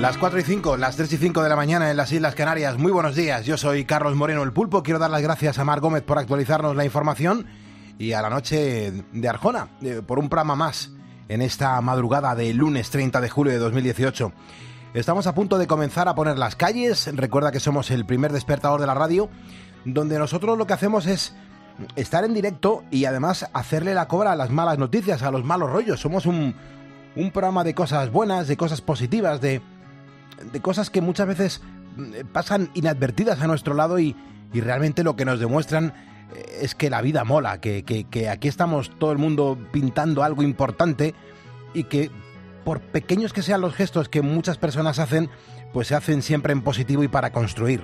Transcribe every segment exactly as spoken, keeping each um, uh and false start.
Las cuatro y cinco, las tres y cinco de la mañana en las Islas Canarias. Muy buenos días, yo soy Carlos Moreno, el Pulpo. Quiero dar las gracias a Mar Gómez por actualizarnos la información y a la noche de Arjona eh, por un programa más en esta madrugada de lunes treinta de julio de dos mil dieciocho. Estamos a punto de comenzar a poner las calles. Recuerda que somos el primer despertador de la radio, donde nosotros lo que hacemos es estar en directo y además hacerle la cobra a las malas noticias, a los malos rollos. Somos un, un programa de cosas buenas, de cosas positivas, de... de cosas que muchas veces pasan inadvertidas a nuestro lado y, y realmente lo que nos demuestran es que la vida mola, que, que, que aquí estamos todo el mundo pintando algo importante y que por pequeños que sean los gestos que muchas personas hacen, pues se hacen siempre en positivo y para construir.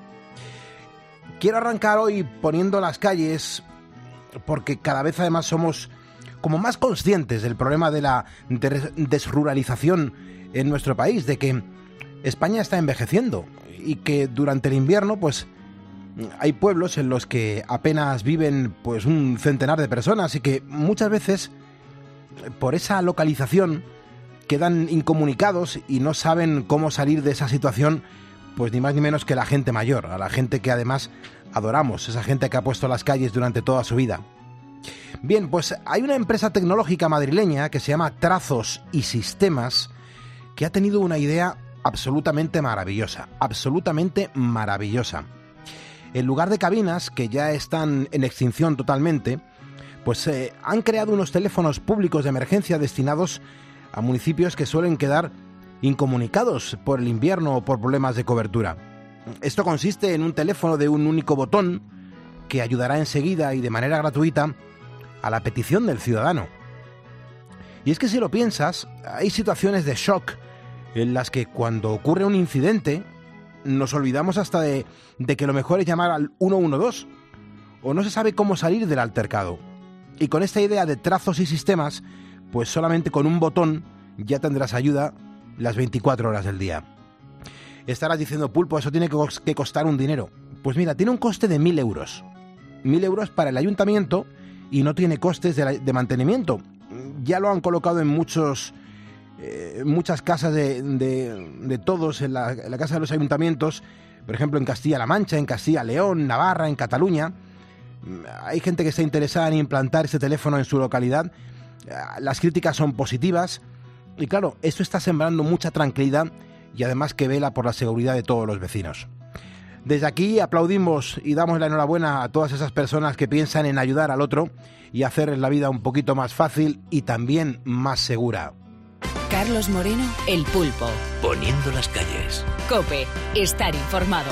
Quiero arrancar hoy poniendo las calles porque cada vez además somos como más conscientes del problema de la desruralización en nuestro país, de que España está envejeciendo y que durante el invierno pues hay pueblos en los que apenas viven pues un centenar de personas y que muchas veces por esa localización quedan incomunicados y no saben cómo salir de esa situación, pues ni más ni menos que la gente mayor, a la gente que además adoramos, esa gente que ha puesto las calles durante toda su vida. Bien, pues hay una empresa tecnológica madrileña que se llama Trazos y Sistemas que ha tenido una idea absolutamente maravillosa, absolutamente maravillosa. En lugar de cabinas, que ya están en extinción totalmente, pues eh, han creado unos teléfonos públicos de emergencia destinados a municipios que suelen quedar incomunicados por el invierno o por problemas de cobertura. Esto consiste en un teléfono de un único botón que ayudará enseguida y de manera gratuita a la petición del ciudadano. Y es que si lo piensas, hay situaciones de shock en las que cuando ocurre un incidente nos olvidamos hasta de, de que lo mejor es llamar al uno uno dos o no se sabe cómo salir del altercado. Y con esta idea de Trazos y Sistemas, pues solamente con un botón ya tendrás ayuda las veinticuatro horas del día. Estarás diciendo, Pulpo, eso tiene que costar un dinero. Pues mira, tiene un coste de mil euros. Mil euros para el ayuntamiento y no tiene costes de, de mantenimiento. Ya lo han colocado en muchos... Eh, muchas casas de, de, de todos, en la, en la casa de los ayuntamientos, por ejemplo en Castilla-La Mancha, en Castilla-León, Navarra, en Cataluña. Hay gente que está interesada en implantar ese teléfono en su localidad. Las críticas son positivas y claro, esto está sembrando mucha tranquilidad y además que vela por la seguridad de todos los vecinos. Desde aquí aplaudimos y damos la enhorabuena a todas esas personas que piensan en ayudar al otro y hacer la vida un poquito más fácil y también más segura. Carlos Moreno, el Pulpo. Poniendo las calles. COPE, estar informado.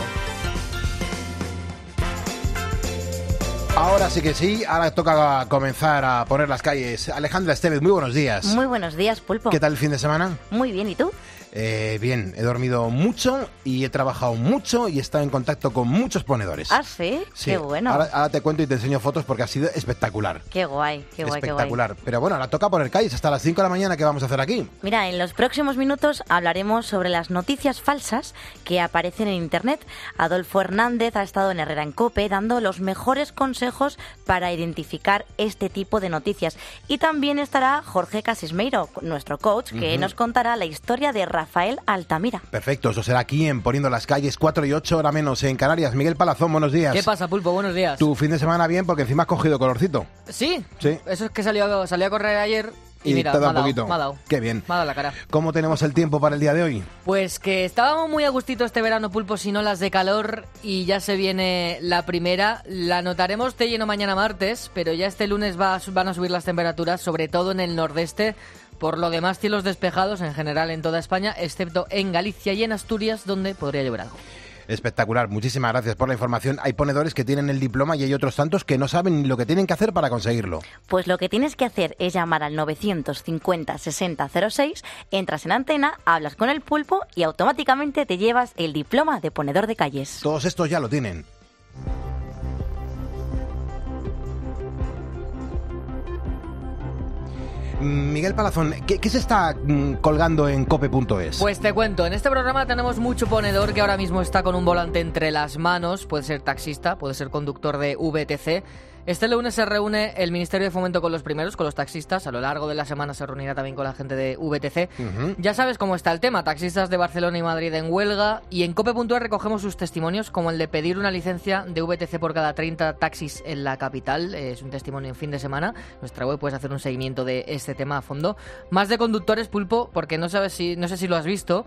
Ahora sí que sí, ahora toca comenzar a poner las calles. Alejandra Estevez, muy buenos días. Muy buenos días, Pulpo. ¿Qué tal el fin de semana? Muy bien, ¿y tú? Eh, bien, he dormido mucho y he trabajado mucho y he estado en contacto con muchos ponedores. ¿Ah, sí? Sí. Qué bueno. Ahora, ahora te cuento y te enseño fotos porque ha sido espectacular. Qué guay, qué guay, espectacular. qué guay. Pero bueno, ahora toca poner calles hasta las cinco de la mañana. ¿Qué vamos a hacer aquí? Mira, en los próximos minutos hablaremos sobre las noticias falsas que aparecen en Internet. Adolfo Hernández ha estado en Herrera en COPE dando los mejores consejos para identificar este tipo de noticias. Y también estará Jorge Casismeiro, nuestro coach, que uh-huh. nos contará la historia de Rafael Altamira. Mira. Perfecto, eso será aquí en Poniendo las calles, cuatro y ocho, hora menos en Canarias. Miguel Palazón, buenos días. ¿Qué pasa, Pulpo? Buenos días. ¿Tu fin de semana bien? Porque encima has cogido colorcito. ¿Sí? Sí. Eso es que salió, salí a correr ayer y, y mira, te da me ha un dado, poquito. me ha dado. Qué bien. Me ha dado la cara. ¿Cómo tenemos el tiempo para el día de hoy? Pues que estábamos muy a gustito este verano, Pulpo, sin olas de calor y ya se viene la primera. La notaremos de lleno mañana martes, pero ya este lunes va, van a subir las temperaturas, sobre todo en el nordeste. Por lo demás, cielos despejados en general en toda España, excepto en Galicia y en Asturias, donde podría llover algo. Espectacular, muchísimas gracias por la información. Hay ponedores que tienen el diploma y hay otros tantos que no saben ni lo que tienen que hacer para conseguirlo. Pues lo que tienes que hacer es llamar al novecientos cincuenta sesenta cero seis, entras en antena, hablas con el Pulpo y automáticamente te llevas el diploma de ponedor de calles. Todos estos ya lo tienen. Miguel Palazón, ¿qué, qué se está mm, colgando en cope punto es? Pues te cuento, en este programa tenemos mucho ponedor que ahora mismo está con un volante entre las manos, puede ser taxista, puede ser conductor de V T C, Este lunes se reúne el Ministerio de Fomento con los primeros, con los taxistas. A lo largo de la semana se reunirá también con la gente de V T C. Uh-huh. Ya sabes cómo está el tema. Taxistas de Barcelona y Madrid en huelga. Y en cope punto es recogemos sus testimonios, como el de pedir una licencia de V T C por cada treinta taxis en la capital. Es un testimonio en fin de semana. En nuestra web puedes hacer un seguimiento de este tema a fondo. Más de conductores, Pulpo, porque no sabes si, no sé si lo has visto.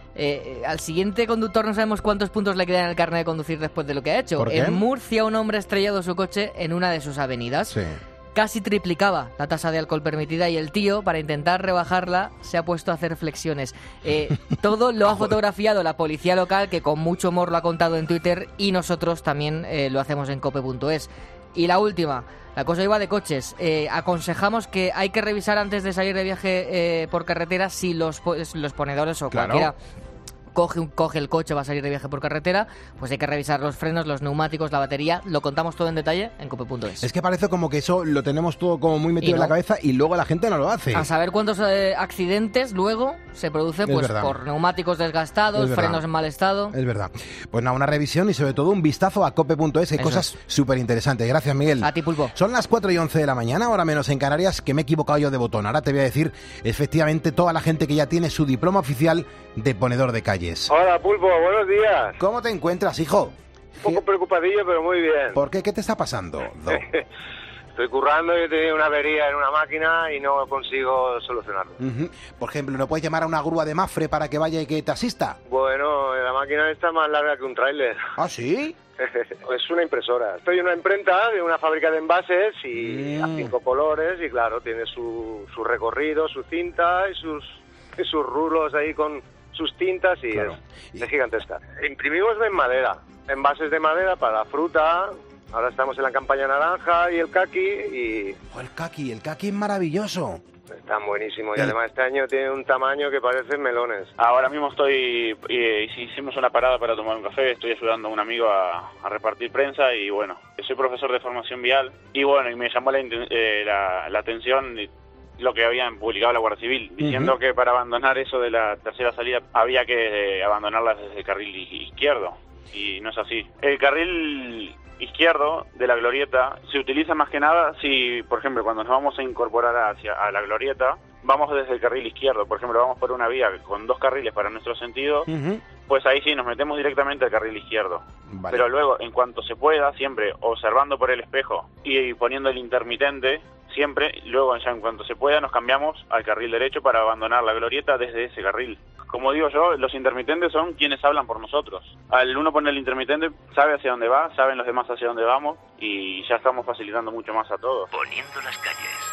Eh, al siguiente conductor no sabemos cuántos puntos le quedan en el carnet de conducir después de lo que ha hecho. En Murcia, un hombre ha estrellado su coche en una de sus avenidas. Sí. Casi triplicaba la tasa de alcohol permitida y el tío, para intentar rebajarla, se ha puesto a hacer flexiones. Eh, todo lo ha fotografiado la policía local, que con mucho humor lo ha contado en Twitter, y nosotros también eh, lo hacemos en cope punto es. Y la última, la cosa iba de coches. Eh, aconsejamos que hay que revisar antes de salir de viaje eh, por carretera si los, pues, los ponedores o claro. cualquiera... Coge, un, coge el coche, va a salir de viaje por carretera, pues hay que revisar los frenos, los neumáticos, la batería. Lo contamos todo en detalle en cope punto es. Es que parece como que eso lo tenemos todo como muy metido no. en la cabeza y luego la gente no lo hace. A saber cuántos eh, accidentes luego se producen pues por neumáticos desgastados, frenos en mal estado. Es verdad. Pues nada, una revisión y sobre todo un vistazo a cope punto es. Hay eso cosas súper interesantes. Gracias, Miguel. A ti, Pulpo. Son las cuatro y once de la mañana, ahora menos en Canarias, que me he equivocado yo de botón. Ahora te voy a decir efectivamente toda la gente que ya tiene su diploma oficial de ponedor de calles. Hola, Pulpo. Buenos días. ¿Cómo te encuentras, hijo? Un poco preocupadillo, pero muy bien. ¿Por qué? ¿Qué te está pasando? No. Estoy currando y he tenido una avería en una máquina y no consigo solucionarlo. Uh-huh. Por ejemplo, ¿no puedes llamar a una grúa de Mafre para que vaya y que te asista? Bueno, la máquina está más larga que un tráiler. ¿Ah, sí? Es una impresora. Estoy en una imprenta de una fábrica de envases y mm. a cinco colores y claro, tiene su, su recorrido, su cinta y sus, y sus rulos ahí con sus tintas y claro. es, es gigantesca. Imprimimos en madera, envases de madera para fruta. Ahora estamos en la campaña naranja y el caqui y... Oh, el caqui, el caqui es maravilloso. Están buenísimos y además este año tiene un tamaño que parecen melones. Ahora mismo estoy, eh, hicimos una parada para tomar un café, estoy ayudando a un amigo a, a repartir prensa y bueno, soy profesor de formación vial y bueno, y me llamó la, eh, la, la atención lo que habían publicado la Guardia Civil, diciendo uh-huh. que para abandonar eso de la tercera salida había que eh, abandonarla desde el carril izquierdo y no es así. El carril izquierdo de la glorieta se utiliza más que nada si, por ejemplo, cuando nos vamos a incorporar hacia a la glorieta, vamos desde el carril izquierdo, por ejemplo, vamos por una vía con dos carriles para nuestro sentido, uh-huh. pues ahí sí nos metemos directamente al carril izquierdo. Vale. Pero luego, en cuanto se pueda, siempre observando por el espejo y poniendo el intermitente, siempre, luego ya en cuanto se pueda, nos cambiamos al carril derecho para abandonar la glorieta desde ese carril. Como digo yo, los intermitentes son quienes hablan por nosotros. Al uno poner el intermitente, sabe hacia dónde va, saben los demás hacia dónde vamos y ya estamos facilitando mucho más a todos. Poniendo las calles.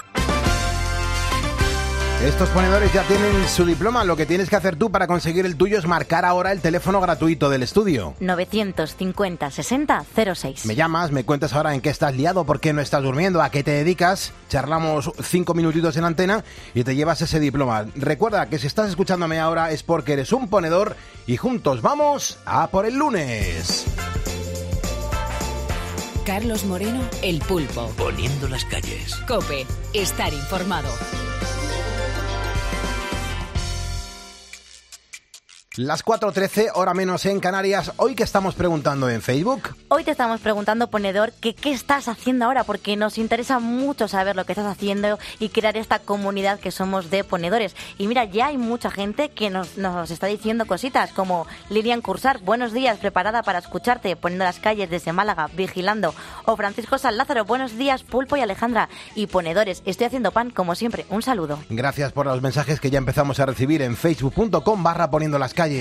Estos ponedores ya tienen su diploma. Lo que tienes que hacer tú para conseguir el tuyo es marcar ahora el teléfono gratuito del estudio. novecientos cincuenta sesenta cero seis. Me llamas, me cuentas ahora en qué estás liado, por qué no estás durmiendo, a qué te dedicas. Charlamos cinco minutitos en antena y te llevas ese diploma. Recuerda que si estás escuchándome ahora es porque eres un ponedor y juntos vamos a por el lunes. Carlos Moreno, El Pulpo. Poniendo las calles. COPE. Estar informado. Las cuatro trece, hora menos en Canarias. Hoy, ¿qué estamos preguntando en Facebook? Hoy te estamos preguntando, ponedor, que qué estás haciendo ahora, porque nos interesa mucho saber lo que estás haciendo y crear esta comunidad que somos de ponedores. Y mira, ya hay mucha gente que nos, nos está diciendo cositas, como Lilian Cursar, buenos días, preparada para escucharte, poniendo las calles desde Málaga, vigilando. O Francisco San Lázaro, buenos días, Pulpo y Alejandra. Y ponedores, estoy haciendo pan, como siempre, un saludo. Gracias por los mensajes que ya empezamos a recibir en facebook punto com barra poniendo las calles.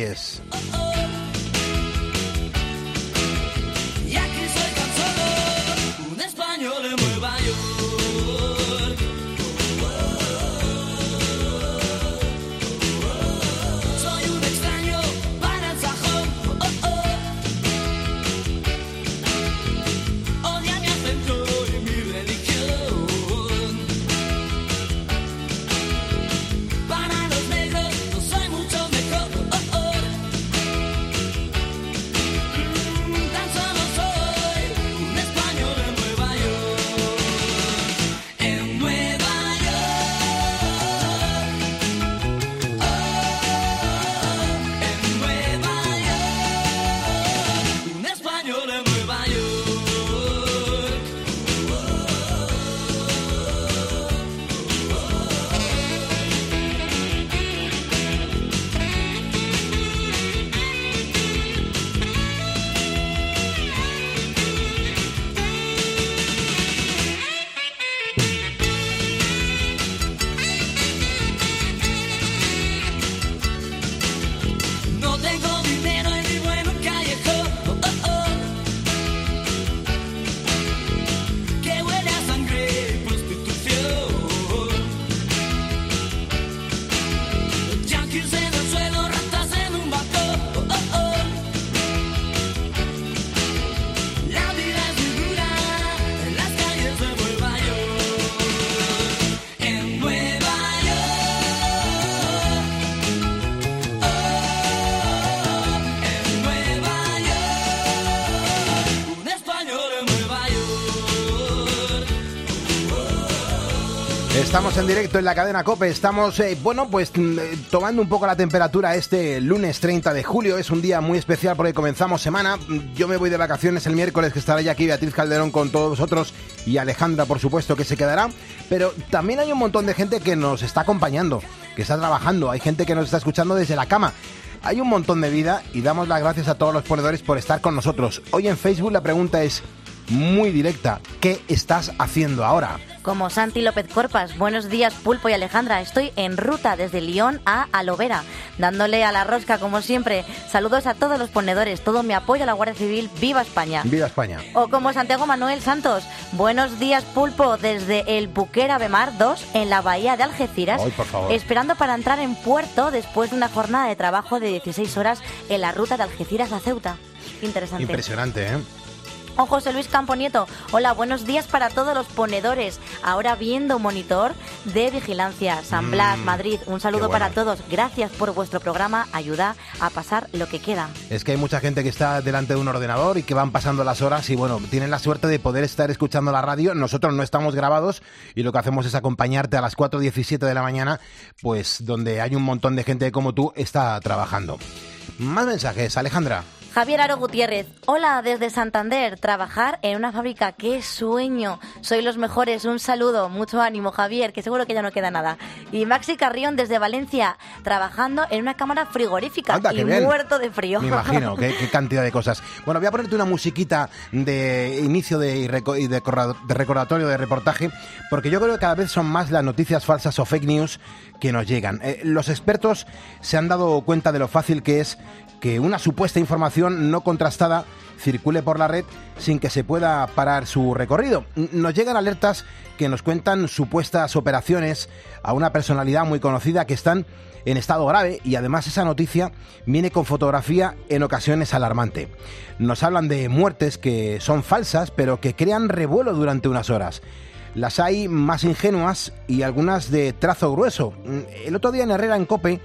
Estamos en directo en la cadena COPE, estamos, eh, bueno, pues eh, tomando un poco la temperatura este lunes treinta de julio, es un día muy especial porque comenzamos semana, yo me voy de vacaciones el miércoles, que estará ya aquí Beatriz Calderón con todos vosotros y Alejandra, por supuesto, que se quedará, pero también hay un montón de gente que nos está acompañando, que está trabajando, hay gente que nos está escuchando desde la cama. Hay un montón de vida y damos las gracias a todos los ponedores por estar con nosotros. Hoy en Facebook la pregunta es muy directa, ¿qué estás haciendo ahora? Como Santi López Corpas, buenos días Pulpo y Alejandra, estoy en ruta desde Lyon a Alovera, dándole a la rosca como siempre. Saludos a todos los ponedores, todo mi apoyo a la Guardia Civil, ¡viva España! ¡Viva España! O como Santiago Manuel Santos, buenos días Pulpo, desde el Buquera Bemar dos en la bahía de Algeciras, Ay, por favor. esperando para entrar en puerto después de una jornada de trabajo de dieciséis horas en la ruta de Algeciras a Ceuta. Interesante. Impresionante, ¿eh? O José Luis Camponieto, hola, buenos días para todos los ponedores. Ahora viendo monitor de vigilancia, San Blas, Mm, Madrid. Un saludo bueno. para todos. Gracias por vuestro programa. Ayuda a pasar lo que queda. Es que hay mucha gente que está delante de un ordenador y que van pasando las horas y bueno, tienen la suerte de poder estar escuchando la radio. Nosotros no estamos grabados y lo que hacemos es acompañarte a las cuatro diecisiete de la mañana, pues donde hay un montón de gente como tú está trabajando. Más mensajes, Alejandra. Javier Aro Gutiérrez, hola desde Santander, trabajar en una fábrica, qué sueño, sois los mejores, un saludo, mucho ánimo Javier, que seguro que ya no queda nada. Y Maxi Carrión desde Valencia, trabajando en una cámara frigorífica. Anda, qué y bien. muerto de frío. Me imagino, qué, qué cantidad de cosas. Bueno, voy a ponerte una musiquita de inicio de, y reco- y de, corra- de recordatorio, de reportaje, porque yo creo que cada vez son más las noticias falsas o fake news que nos llegan. Eh, los expertos se han dado cuenta de lo fácil que es que una supuesta información no contrastada circule por la red sin que se pueda parar su recorrido. Nos llegan alertas que nos cuentan supuestas operaciones a una personalidad muy conocida que están en estado grave y además esa noticia viene con fotografía en ocasiones alarmante. Nos hablan de muertes que son falsas pero que crean revuelo durante unas horas. Las hay más ingenuas y algunas de trazo grueso. El otro día en Herrera en COPE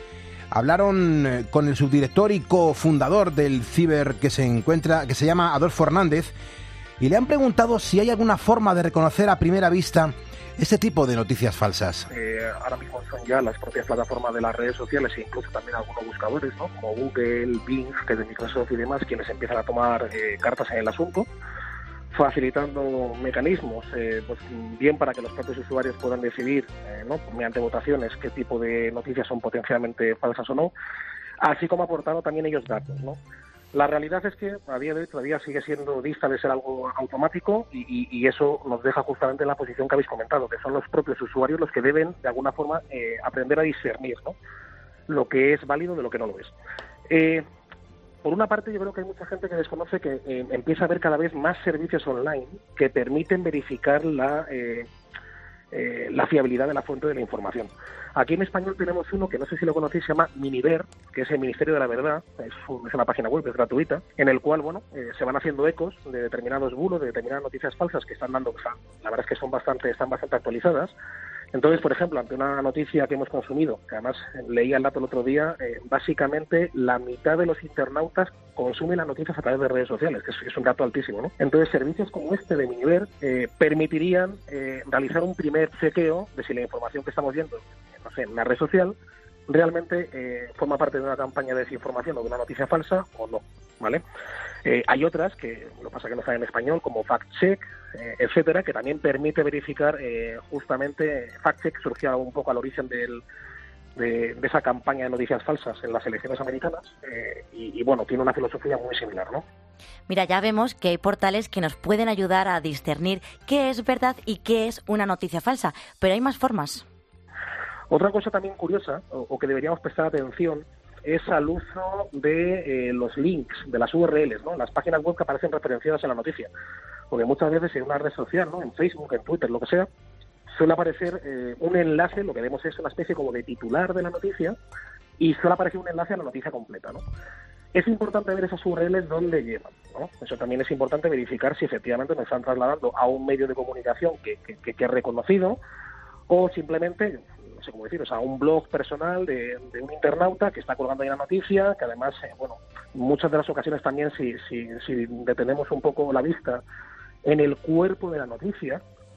hablaron con el subdirector y cofundador del Ciber que se encuentra, que se llama Adolfo Hernández, y le han preguntado si hay alguna forma de reconocer a primera vista este tipo de noticias falsas. Eh, ahora mismo son ya las propias plataformas de las redes sociales e incluso también algunos buscadores, ¿no? Como Google, Bing, que es de Microsoft y demás, quienes empiezan a tomar eh, cartas en el asunto, facilitando mecanismos, eh, pues bien para que los propios usuarios puedan decidir, eh, ¿no? mediante votaciones, qué tipo de noticias son potencialmente falsas o no, así como aportando también ellos datos, ¿no? La realidad es que a día de hoy todavía sigue siendo dista de ser algo automático y, y, y eso nos deja justamente en la posición que habéis comentado, que son los propios usuarios los que deben, de alguna forma, eh, aprender a discernir, ¿no? Lo que es válido de lo que no lo es. Eh, Por una parte, yo creo que hay mucha gente que desconoce que eh, empieza a haber cada vez más servicios online que permiten verificar la, eh, eh, la fiabilidad de la fuente de la información. Aquí en español tenemos uno que no sé si lo conocéis, se llama Miniver, que es el Ministerio de la Verdad, es, un, es una página web, es gratuita, en el cual bueno eh, se van haciendo ecos de determinados bulos, de determinadas noticias falsas que están dando, o sea, la verdad es que son bastante, están bastante actualizadas. Entonces, por ejemplo, ante una noticia que hemos consumido, que además leía el dato el otro día, eh, básicamente la mitad de los internautas consumen las noticias a través de redes sociales, que es, es un dato altísimo, ¿no? Entonces, servicios como este de Miniver eh, permitirían eh, realizar un primer chequeo de si la información que estamos viendo, no sé, en una red social, realmente eh, forma parte de una campaña de desinformación o de una noticia falsa o no, ¿vale? Eh, hay otras que, lo que pasa que no están en español, como FactCheck, eh, etcétera, que también permite verificar eh, justamente, FactCheck surgía un poco al origen del, de, de esa campaña de noticias falsas en las elecciones americanas eh, y, y bueno, tiene una filosofía muy similar, ¿no? Mira, ya vemos que hay portales que nos pueden ayudar a discernir qué es verdad y qué es una noticia falsa, pero hay más formas. Otra cosa también curiosa, o, o que deberíamos prestar atención, es al uso de eh, los links, de las U R Ls, ¿no? Las páginas web que aparecen referenciadas en la noticia. Porque muchas veces en una red social, ¿no? En Facebook, en Twitter, lo que sea, suele aparecer eh, un enlace, lo que vemos es una especie como de titular de la noticia, y suele aparecer un enlace a la noticia completa, ¿no? Es importante ver esas U R Ls dónde llevan, ¿no? Eso también es importante verificar si efectivamente nos están trasladando a un medio de comunicación que, que, que, que es reconocido, o simplemente, no sé cómo decir, o sea, un blog personal de, de un internauta que está colgando ahí la noticia, que además, eh, bueno, muchas de las ocasiones también si, si, si detenemos un poco la vista en el cuerpo de la noticia,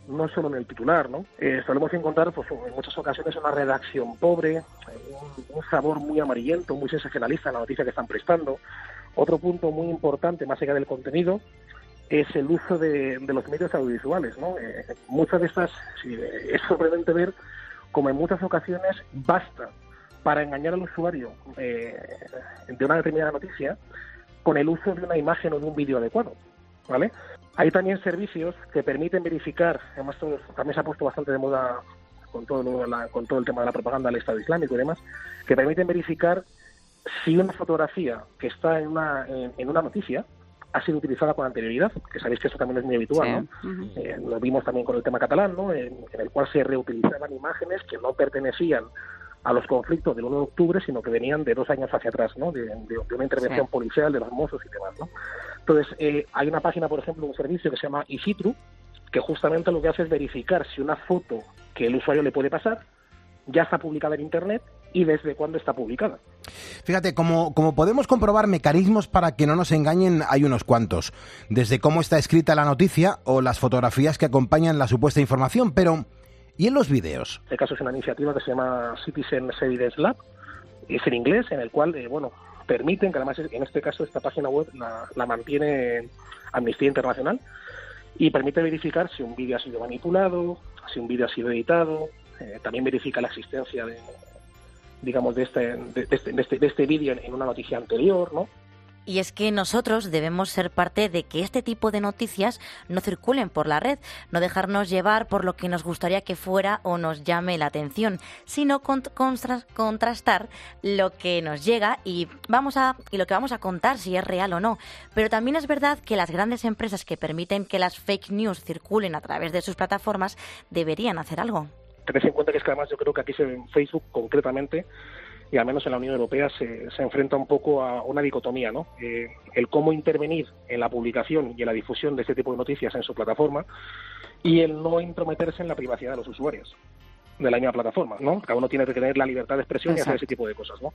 no solo en el titular, ¿no? Eh, solemos encontrar, pues, en muchas ocasiones una redacción pobre, un, un sabor muy amarillento, muy sensacionalista en la noticia que están prestando. Otro punto muy importante, más allá del contenido, es el uso de, de los medios audiovisuales, ¿no? Eh, muchas de estas, sí, es sorprendente ver como en muchas ocasiones basta para engañar al usuario eh, de una determinada noticia con el uso de una imagen o de un vídeo adecuado, ¿vale? Hay también servicios que permiten verificar, además todo, también se ha puesto bastante de moda con todo, la, con todo el tema de la propaganda del Estado Islámico y demás, que permiten verificar si una fotografía que está en una, en, en una noticia ha sido utilizada con anterioridad, que sabéis que eso también es muy habitual, sí. ¿no? Uh-huh. Eh, lo vimos también con el tema catalán, ¿no? En, en el cual se reutilizaban imágenes que no pertenecían a los conflictos del uno de octubre, sino que venían de dos años hacia atrás, ¿no? De, de, de una intervención sí. policial de los Mossos y demás, ¿no? Entonces, eh, hay una página, por ejemplo, un servicio que se llama Isitru, que justamente lo que hace es verificar si una foto que el usuario le puede pasar ya está publicada en Internet y desde cuándo está publicada. Fíjate, como, como podemos comprobar mecanismos para que no nos engañen, hay unos cuantos. Desde cómo está escrita la noticia o las fotografías que acompañan la supuesta información, pero ¿y en los vídeos? En este caso es una iniciativa que se llama Citizen Evidence Lab, es en inglés, en el cual, eh, bueno, permiten, que además en este caso esta página web la, la mantiene Amnistía Internacional, y permite verificar si un vídeo ha sido manipulado, si un vídeo ha sido editado, eh, también verifica la existencia de, digamos, de este, de, de este, de este, de este vídeo en una noticia anterior, ¿no? Y es que nosotros debemos ser parte de que este tipo de noticias no circulen por la red, no dejarnos llevar por lo que nos gustaría que fuera o nos llame la atención, sino contra- contrastar lo que nos llega y vamos a y lo que vamos a contar, si es real o no. Pero también es verdad que las grandes empresas que permiten que las fake news circulen a través de sus plataformas deberían hacer algo. Tened en cuenta que es que además yo creo que aquí en Facebook concretamente, y al menos en la Unión Europea, se, se enfrenta un poco a una dicotomía, ¿no? Eh, el cómo intervenir en la publicación y en la difusión de este tipo de noticias en su plataforma y el no intrometerse en la privacidad de los usuarios de la misma plataforma, ¿no? Cada uno tiene que tener la libertad de expresión Exacto. y hacer ese tipo de cosas, ¿no?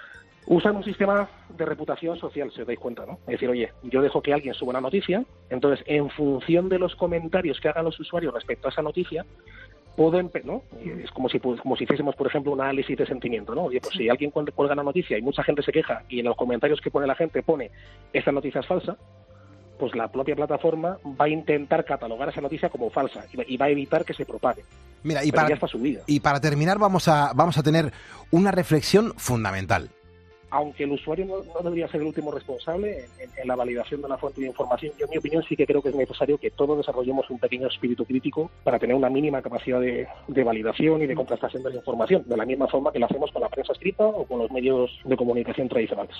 Usan un sistema de reputación social, si os dais cuenta, ¿no? Es decir, oye, yo dejo que alguien suba una noticia, entonces, en función de los comentarios que hagan los usuarios respecto a esa noticia, pueden, ¿no? Es como si como si hiciésemos, por ejemplo, un análisis de sentimiento, ¿no? Oye, pues si alguien cuelga una noticia y mucha gente se queja y en los comentarios que pone la gente pone esta noticia es falsa, pues la propia plataforma va a intentar catalogar esa noticia como falsa y va a evitar que se propague. Mira, y Pero para, ya está subida. y para terminar vamos a, vamos a tener una reflexión fundamental. Aunque el usuario no, no debería ser el último responsable en, en la validación de una fuente de información, yo en mi opinión sí que creo que es necesario que todos desarrollemos un pequeño espíritu crítico para tener una mínima capacidad de, de validación y de contrastación de la información, de la misma forma que lo hacemos con la prensa escrita o con los medios de comunicación tradicionales.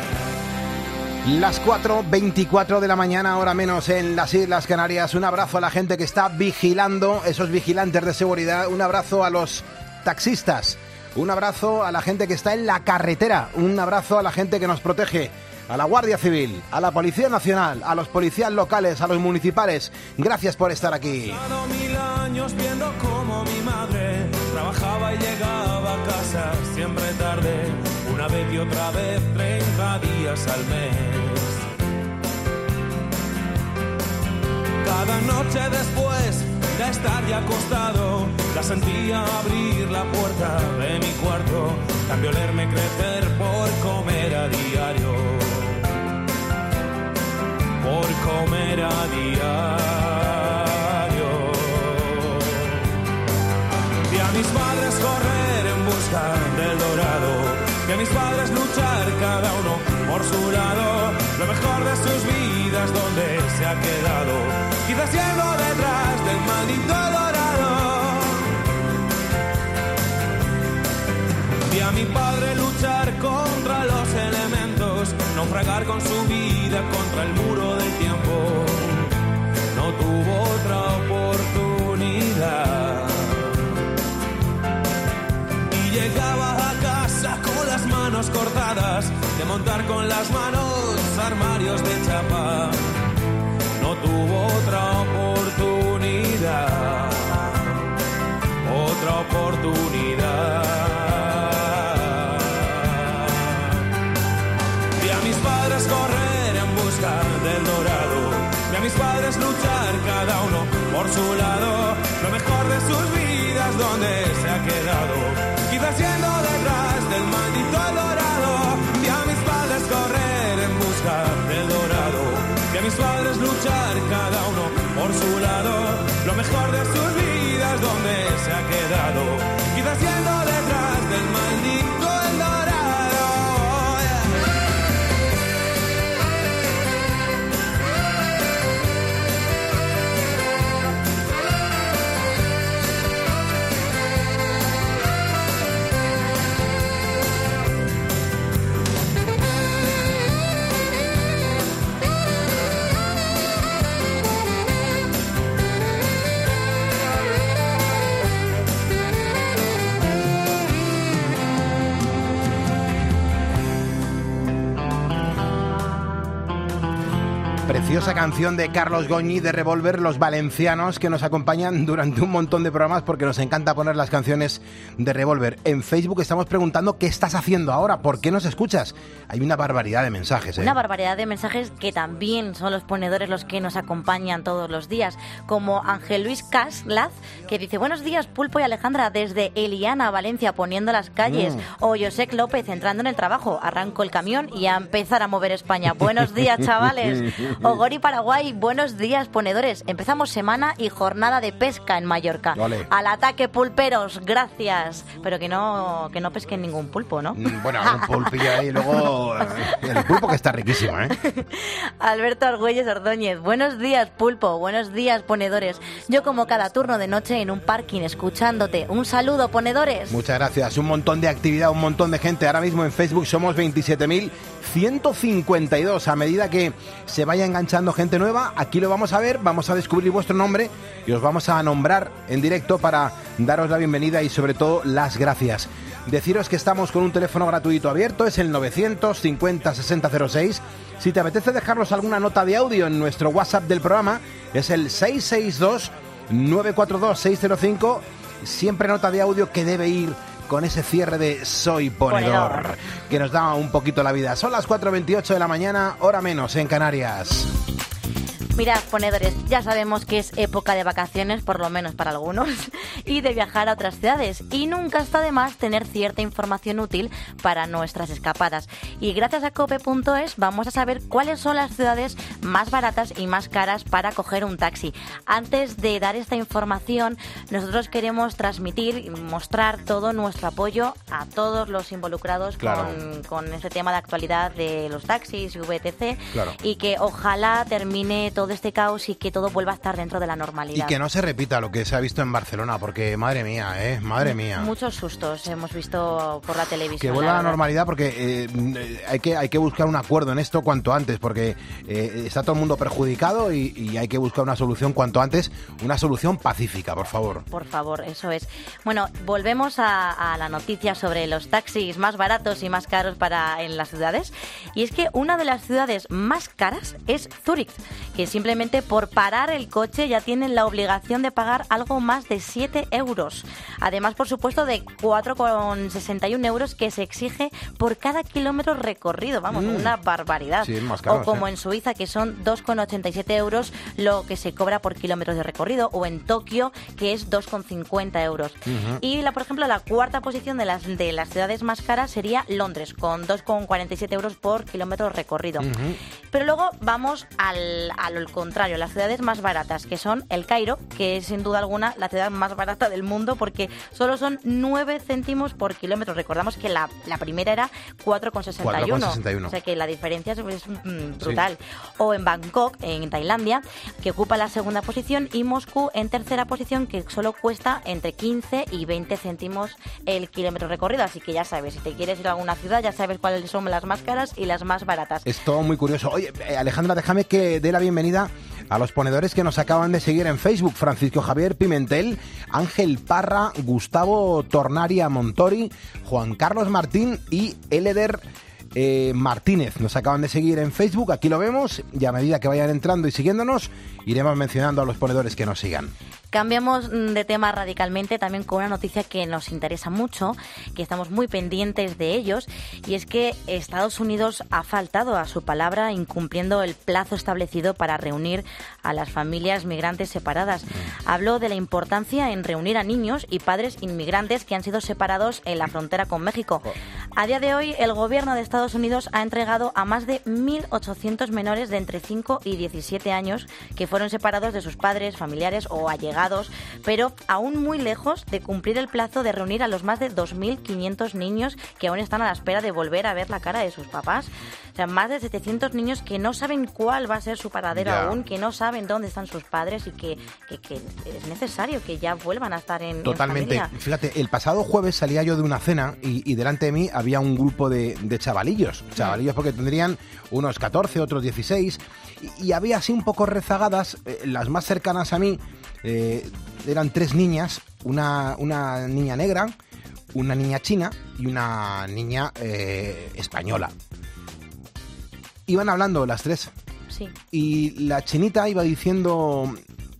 Las cuatro veinticuatro de la mañana, hora menos en las Islas Canarias. Un abrazo a la gente que está vigilando, esos vigilantes de seguridad. Un abrazo a los taxistas. Un abrazo a la gente que está en la carretera, un abrazo a la gente que nos protege, a la Guardia Civil, a la Policía Nacional, a los policías locales, a los municipales. Gracias por estar aquí. Pasado mil años viendo cómo mi madre trabajaba y llegaba a casa siempre tarde, una vez y otra vez, treinta días al mes. Cada noche después de estar ya acostado, la sentía abrir la puerta de mi cuarto, cambió olerme crecer por comer a diario, por comer a diario. Vi a mis padres correr en busca del dorado, vi a mis padres luchar cada uno por su lado, lo mejor de sus vidas donde se ha quedado, quizás yendo detrás del maldito dorado. Vi a mi padre luchar contra los elementos, naufragar con su vida contra el muro del tiempo, no tuvo otra oportunidad y llegaba a casa con las manos cortadas de montar con las manos armarios de chapa, no tuvo otra oportunidad, otra oportunidad. Vi a mis padres correr en busca del dorado, vi a a mis padres luchar cada uno por su lado, lo mejor de sus vidas donde se ha quedado, quizás yendo detrás del maldito dorado, y a mis padres correr en busca del dorado, y a mis padres luchar cada uno por su lado, lo mejor de sus vidas donde se ha quedado, quizás yendo detrás del maldito el dorado. Preciosa canción de Carlos Goñi de Revolver, los valencianos que nos acompañan durante un montón de programas porque nos encanta poner las canciones de Revolver. En Facebook estamos preguntando qué estás haciendo ahora, ¿por qué nos escuchas? Hay una barbaridad de mensajes, ¿eh? Una barbaridad de mensajes que también son los ponedores los que nos acompañan todos los días, como Ángel Luis Caslaz, que dice: buenos días, Pulpo y Alejandra, desde Eliana, Valencia, poniendo las calles. Mm. O Josec López, entrando en el trabajo, arranco el camión y a empezar a mover España. Buenos días, chavales. O Gori Paraguay, buenos días, ponedores. Empezamos semana y jornada de pesca en Mallorca. Vale. Al ataque, pulperos, gracias. Pero que no que no pesquen ningún pulpo, ¿no? Bueno, un pulpillo ahí, luego el pulpo que está riquísimo, ¿eh? Alberto Argüelles Ordóñez, buenos días, Pulpo, buenos días, ponedores. Yo como cada turno de noche en un parking escuchándote. Un saludo, ponedores. Muchas gracias. Un montón de actividad, un montón de gente. Ahora mismo en Facebook somos veintisiete mil ciento cincuenta y dos. A medida que se vaya enganchando gente nueva, aquí lo vamos a ver, vamos a descubrir vuestro nombre y os vamos a nombrar en directo para daros la bienvenida y sobre todo las gracias. Deciros que estamos con un teléfono gratuito abierto, es el novecientos cincuenta sesenta cero seis. Si te apetece dejarnos alguna nota de audio en nuestro WhatsApp del programa, es el seis seis dos nueve cuatro dos seis cero cinco. Siempre nota de audio que debe ir con ese cierre de Soy Ponedor, Ponedor, que nos da un poquito la vida. Son las cuatro veintiocho de la mañana, hora menos en Canarias. Mirad, ponedores, ya sabemos que es época de vacaciones, por lo menos para algunos, y de viajar a otras ciudades. Y nunca está de más tener cierta información útil para nuestras escapadas. Y gracias a cope punto es vamos a saber cuáles son las ciudades más baratas y más caras para coger un taxi. Antes de dar esta información, nosotros queremos transmitir y mostrar todo nuestro apoyo a todos los involucrados claro. con, con este tema de actualidad de los taxis y etcétera. Claro. Y que ojalá termine todo este caos y que todo vuelva a estar dentro de la normalidad. Y que no se repita lo que se ha visto en Barcelona, porque madre mía, eh, madre mía. Muchos sustos hemos visto por la televisión. Que vuelva a la normalidad porque eh, hay que hay que buscar un acuerdo en esto cuanto antes, porque eh, está todo el mundo perjudicado y, y hay que buscar una solución cuanto antes, una solución pacífica, por favor. Por favor, eso es. Bueno, volvemos a, a la noticia sobre los taxis más baratos y más caros para en las ciudades. Y es que una de las ciudades más caras es Zúrich, que simplemente por parar el coche ya tienen la obligación de pagar algo más de siete euros. Además, por supuesto, de cuatro con sesenta y uno euros que se exige por cada kilómetro recorrido. Vamos, mm. una barbaridad. Sí, más caro, o como ¿eh? en Suiza, que son dos con ochenta y siete euros lo que se cobra por kilómetros de recorrido. O en Tokio, que es dos con cincuenta euros. Uh-huh. Y, la, por ejemplo, la cuarta posición de las, de las ciudades más caras sería Londres, con dos con cuarenta y siete euros por kilómetro recorrido. Uh-huh. Pero luego vamos al, al contrario, las ciudades más baratas, que son El Cairo, que es sin duda alguna la ciudad más barata del mundo, porque solo son nueve céntimos por kilómetro. Recordamos que la, la primera era cuatro con sesenta y uno. O sea que la diferencia es, es mm, brutal. Sí. O en Bangkok, en Tailandia, que ocupa la segunda posición, y Moscú en tercera posición, que solo cuesta entre quince y veinte céntimos el kilómetro recorrido. Así que ya sabes, si te quieres ir a alguna ciudad, ya sabes cuáles son las más caras y las más baratas. Es todo muy curioso. Oye, Alejandra, déjame que dé la bienvenida a los ponedores que nos acaban de seguir en Facebook: Francisco Javier Pimentel, Ángel Parra, Gustavo Tornaria Montori, Juan Carlos Martín y Eleder eh, Martínez. Nos acaban de seguir en Facebook, aquí lo vemos, y a medida que vayan entrando y siguiéndonos, iremos mencionando a los ponedores que nos sigan. Cambiamos de tema radicalmente también con una noticia que nos interesa mucho, que estamos muy pendientes de ellos, y es que Estados Unidos ha faltado a su palabra incumpliendo el plazo establecido para reunir a las familias migrantes separadas. Hablo de la importancia en reunir a niños y padres inmigrantes que han sido separados en la frontera con México. A día de hoy, el gobierno de Estados Unidos ha entregado a más de mil ochocientos menores de entre cinco y diecisiete años que fueron separados de sus padres, familiares o allegados, pero aún muy lejos de cumplir el plazo de reunir a los más de dos mil quinientos niños que aún están a la espera de volver a ver la cara de sus papás. O sea, más de setecientos niños que no saben cuál va a ser su paradero Ya. aún, que no saben dónde están sus padres y que, que, que es necesario que ya vuelvan a estar en, Totalmente. en familia. Fíjate, el pasado jueves salía yo de una cena y, y delante de mí había un grupo de, de chavalillos. Chavalillos porque tendrían unos catorce, otros dieciséis. Y, y había así un poco rezagadas, eh, las más cercanas a mí, eh, eran tres niñas, una, una niña negra, una niña china y una niña eh, española. Iban hablando las tres. Sí. Y la chinita iba diciendo,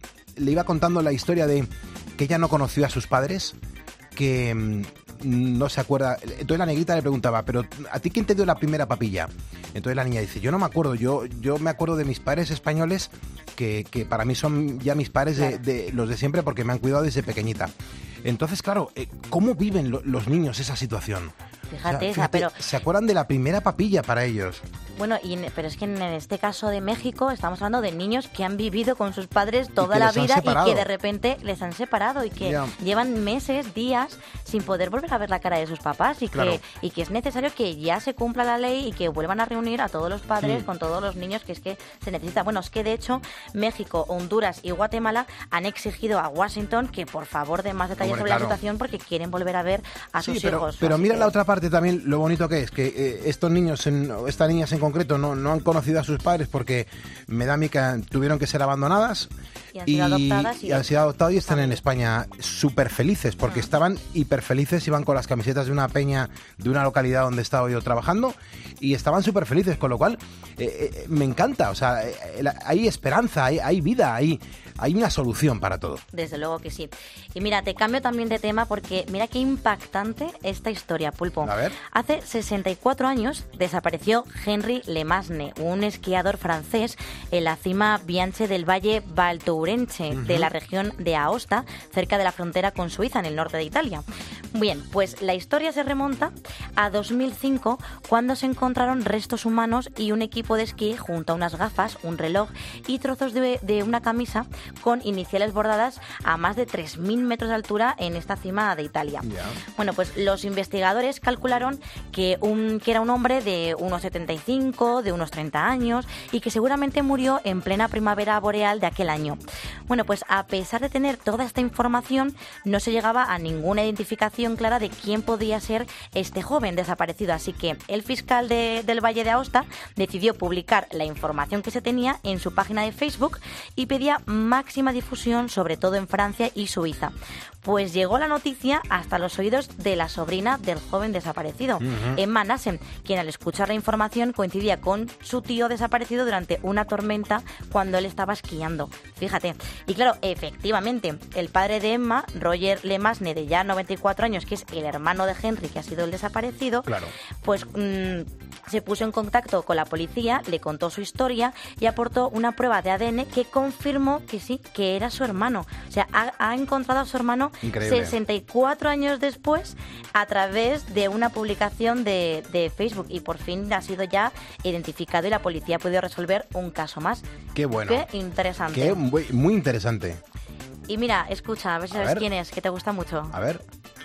le iba contando la historia de que ella no conoció a sus padres, que mmm, no se acuerda. Entonces la negrita le preguntaba, pero ¿a ti quién te dio la primera papilla? Entonces la niña dice, yo no me acuerdo, yo, yo me acuerdo de mis padres españoles, que, que para mí son ya mis padres de, de los de siempre porque me han cuidado desde pequeñita. Entonces, claro, ¿cómo viven lo, los niños esa situación? Fíjate, O sea, esa, fíjate, pero... se acuerdan de la primera papilla para ellos. Bueno, y, pero es que en este caso de México estamos hablando de niños que han vivido con sus padres toda que la les han vida y separado. que de repente les han separado y que Ya. llevan meses, días sin poder volver a ver la cara de sus papás y, Claro. que, y que es necesario que ya se cumpla la ley y que vuelvan a reunir a todos los padres Mm. con todos los niños, que es que se necesita. Bueno, es que de hecho México, Honduras y Guatemala han exigido a Washington que por favor dé más detalles Hombre, sobre claro. la situación porque quieren volver a ver a Sí, sus pero, hijos. pero Así mira que- la otra parte también, lo bonito que es, que eh, estos niños, en, o estas niñas en concreto, no, no han conocido a sus padres porque me da a mí que tuvieron que ser abandonadas Y han sido adoptadas y- y han sido adoptados y están en España súper felices, porque estaban hiper felices, iban con las camisetas de una peña de una localidad donde estaba yo trabajando y estaban súper felices, con lo cual eh, eh, me encanta, o sea, eh, eh, hay esperanza, hay, hay vida, hay, hay una solución para todo. Desde luego que sí. Y mira, te cambio también de tema porque mira qué impactante esta historia, Pulpo. A ver. Hace sesenta y cuatro años desapareció Henri Lemasne, un esquiador francés en la cima Bianche del Valle Valtourense, Ujú. de la región de Aosta, cerca de la frontera con Suiza, en el norte de Italia. Bien, pues la historia se remonta a dos mil cinco, cuando se encontraron restos humanos y un equipo de esquí junto a unas gafas, un reloj y trozos de, de una camisa con iniciales bordadas a más de tres mil metros de altura en esta cima de Italia. Bueno, pues los investigadores calcularon que, un, que era un hombre de unos setenta y cinco, de unos treinta años y que seguramente murió en plena primavera boreal de aquel año. Bueno, pues a pesar de tener toda esta información, no se llegaba a ninguna identificación clara de quién podía ser este joven desaparecido. Así que el fiscal de, del Valle de Aosta decidió publicar la información que se tenía en su página de Facebook y pedía máxima difusión, sobre todo en Francia y Suiza. Pues llegó la noticia hasta los oídos de la sobrina del joven desaparecido, Ujú. Emma Nassem, quien al escuchar la información coincidía con su tío desaparecido durante una tormenta cuando él estaba esquiando. Fíjate. Y claro, efectivamente, el padre de Emma, Roger Lemasne, de ya noventa y cuatro años, que es el hermano de Henry, que ha sido el desaparecido, Claro. pues mmm, se puso en contacto con la policía, le contó su historia y aportó una prueba de A D N que confirmó que sí, que era su hermano. O sea, ha, ha encontrado a su hermano Increíble. sesenta y cuatro años después a través de una publicación de, de Facebook y por fin ha sido ya identificado y la policía ha podido resolver un caso más. Qué bueno. Qué interesante. Qué muy, muy interesante. Y mira, escucha, a ver si A sabes ver. quién es, que te gusta mucho. A ver.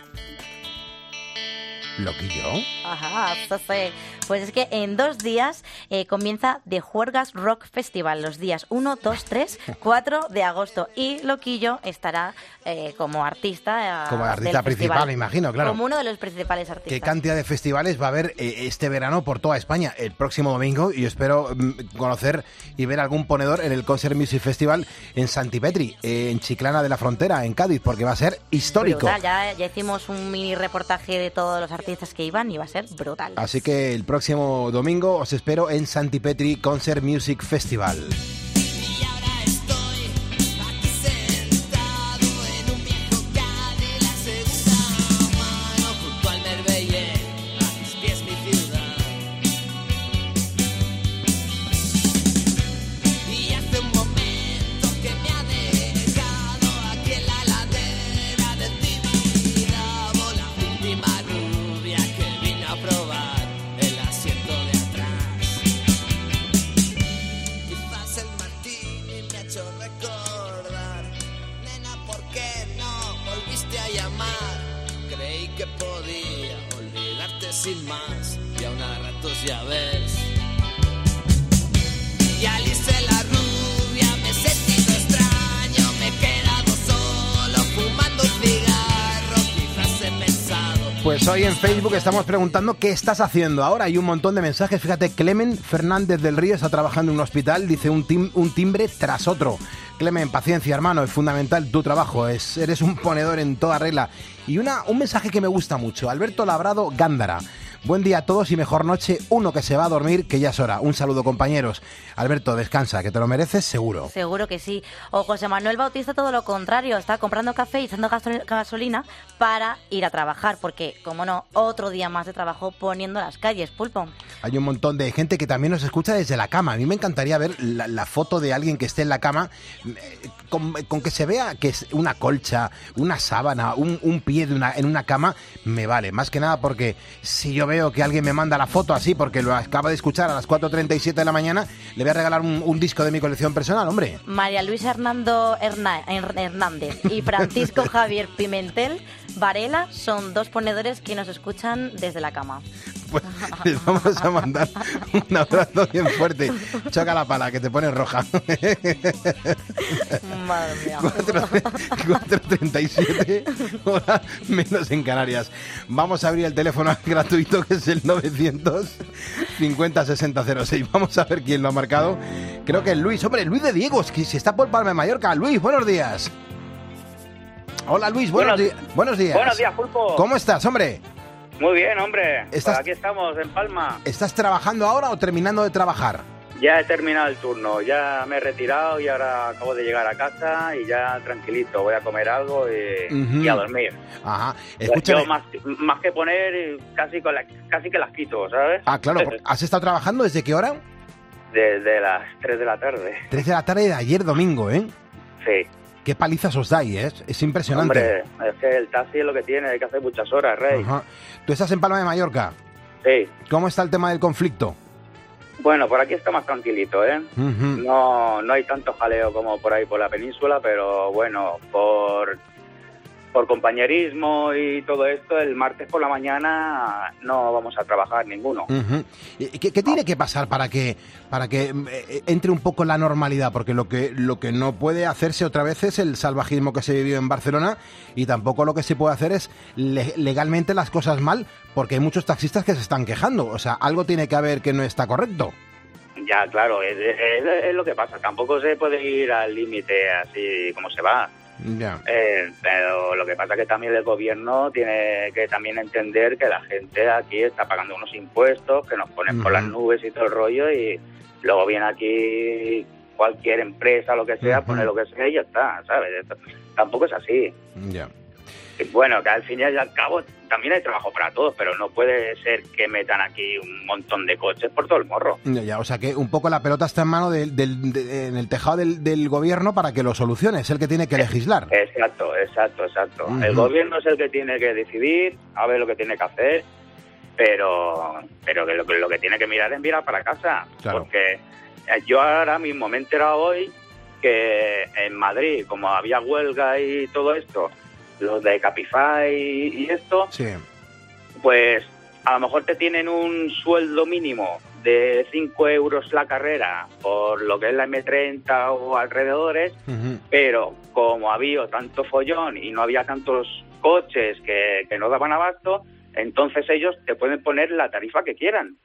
¿Loquillo? Ajá, sí, sí. Pues es que en dos días eh, comienza The Juergas Rock Festival, los días uno, dos, tres, cuatro de agosto. Y Loquillo estará eh, como artista. eh, Como artista del principal, festival. me imagino, claro. Como uno de los principales ¿Qué artistas. cantidad de festivales va a haber eh, este verano por toda España? El próximo domingo, y yo espero mm, conocer y ver algún ponedor en el Concert Music Festival en Santipetri, eh, en Chiclana de la Frontera, en Cádiz, porque va a ser histórico. Brutal, ya, ya hicimos un mini reportaje de todos los artistas que iban y va a ser brutal. Así que el próximo domingo os espero en Santipetri Concert Music Festival. Y ahora estoy aquí sentado sin más, y aún a ratos ya ves. Y Alice la rubia me he sentido extraño, me he quedado solo fumando un cigarro, quizás he pensado. Pues hoy en Facebook estamos preguntando qué estás haciendo ahora. Hay un montón de mensajes. Fíjate, Clemen Fernández del Río está trabajando en un hospital, dice un, tim- un timbre tras otro. Clemen, paciencia, hermano, es fundamental tu trabajo, es, eres un ponedor en toda regla. Y una, un mensaje que me gusta mucho, Alberto Labrado Gándara. Buen día a todos y mejor noche, uno que se va a dormir, que ya es hora. Un saludo, compañeros. Alberto, descansa, que te lo mereces seguro. Seguro que sí. O José Manuel Bautista todo lo contrario, está comprando café y echando gasol- gasolina para ir a trabajar, porque, como no, otro día más de trabajo poniendo las calles, Pulpo. Hay un montón de gente que también nos escucha desde la cama. A mí me encantaría ver la, la foto de alguien que esté en la cama, eh, con, con que se vea que es una colcha, una sábana, un, un pie de una, en una cama, me vale. Más que nada porque si yo veo que alguien me manda la foto así porque lo acaba de escuchar a las cuatro treinta y siete de la mañana, le voy a regalar un, un disco de mi colección personal, hombre. María Luisa Hernando Herna- Her- Hernández y Francisco Javier Pimentel Varela son dos ponedores que nos escuchan desde la cama. Pues les vamos a mandar un abrazo bien fuerte. Choca la pala, que te pones roja. Madre mía. cuatro treinta y siete, hora menos en Canarias. Vamos a abrir el teléfono gratuito, que es el novecientos cincuenta sesenta cero seis. Vamos a ver quién lo ha marcado. Creo que es Luis. Hombre, Luis de Diego, que si está por Palma de Mallorca. Luis, buenos días. Hola, Luis, buenos, buenos, di- buenos días. Buenos días, Pulpo. ¿Cómo estás, hombre? Muy bien, hombre. ¿Estás- Pues aquí estamos, en Palma. ¿Estás trabajando ahora o terminando de trabajar? Ya he terminado el turno, ya me he retirado y ahora acabo de llegar a casa y ya tranquilito, voy a comer algo y, Ujú. y a dormir. Ajá. Pues Escúchame. yo más, más que poner, casi, con la, casi que las quito, ¿sabes? Ah, claro. porque ¿Has estado trabajando desde qué hora? Desde las tres de la tarde. tres de la tarde de ayer domingo, ¿eh? Sí. Qué palizas os dais, ¿eh? Es impresionante. Hombre, es que el taxi es lo que tiene, hay que hacer muchas horas, Rey. Ajá. ¿Tú estás en Palma de Mallorca? Sí. ¿Cómo está el tema del conflicto? Bueno, por aquí está más tranquilito, ¿eh? Ujú. No, no hay tanto jaleo como por ahí por la península, pero bueno, por, por compañerismo y todo esto, el martes por la mañana no vamos a trabajar ninguno. Ujú. ¿Y ¿Qué, qué tiene que pasar para que para que eh, entre un poco la normalidad? Porque lo que lo que no puede hacerse otra vez es el salvajismo que se vivió en Barcelona, y tampoco lo que se puede hacer es le- legalmente las cosas mal, porque hay muchos taxistas que se están quejando. O sea, algo tiene que haber que no está correcto. Ya, claro, es, es- es lo que pasa. Tampoco se puede ir al límite así como se va. Ya. Eh, pero lo que pasa es que también el gobierno tiene que también entender que la gente aquí está pagando unos impuestos que nos ponen por Ujú. las nubes y todo el rollo, y luego viene aquí cualquier empresa, lo que sea, Ujú. pone lo que sea y ya está, ¿sabes? Esto- tampoco es así. Ya. Y bueno, que al fin y al cabo también hay trabajo para todos, pero no puede ser que metan aquí un montón de coches por todo el morro. Ya, ya, o sea que un poco la pelota está en mano del, del- de- en el tejado del, del gobierno para que lo solucione. Es el que tiene que legislar. Exacto, exacto, exacto. Ujú. El gobierno es el que tiene que decidir, a ver lo que tiene que hacer, pero pero que lo, que lo que tiene que mirar es mirar para casa. Claro. Porque eh, yo ahora mismo me he enterado hoy que en Madrid, como había huelga y todo esto, los de Capify y, y esto, Sí. pues a lo mejor te tienen un sueldo mínimo de cinco euros la carrera por lo que es la eme treinta o alrededores, Ujú. pero como había tanto follón y no había tantos coches que, que no daban abasto, entonces ellos te pueden poner la tarifa que quieran.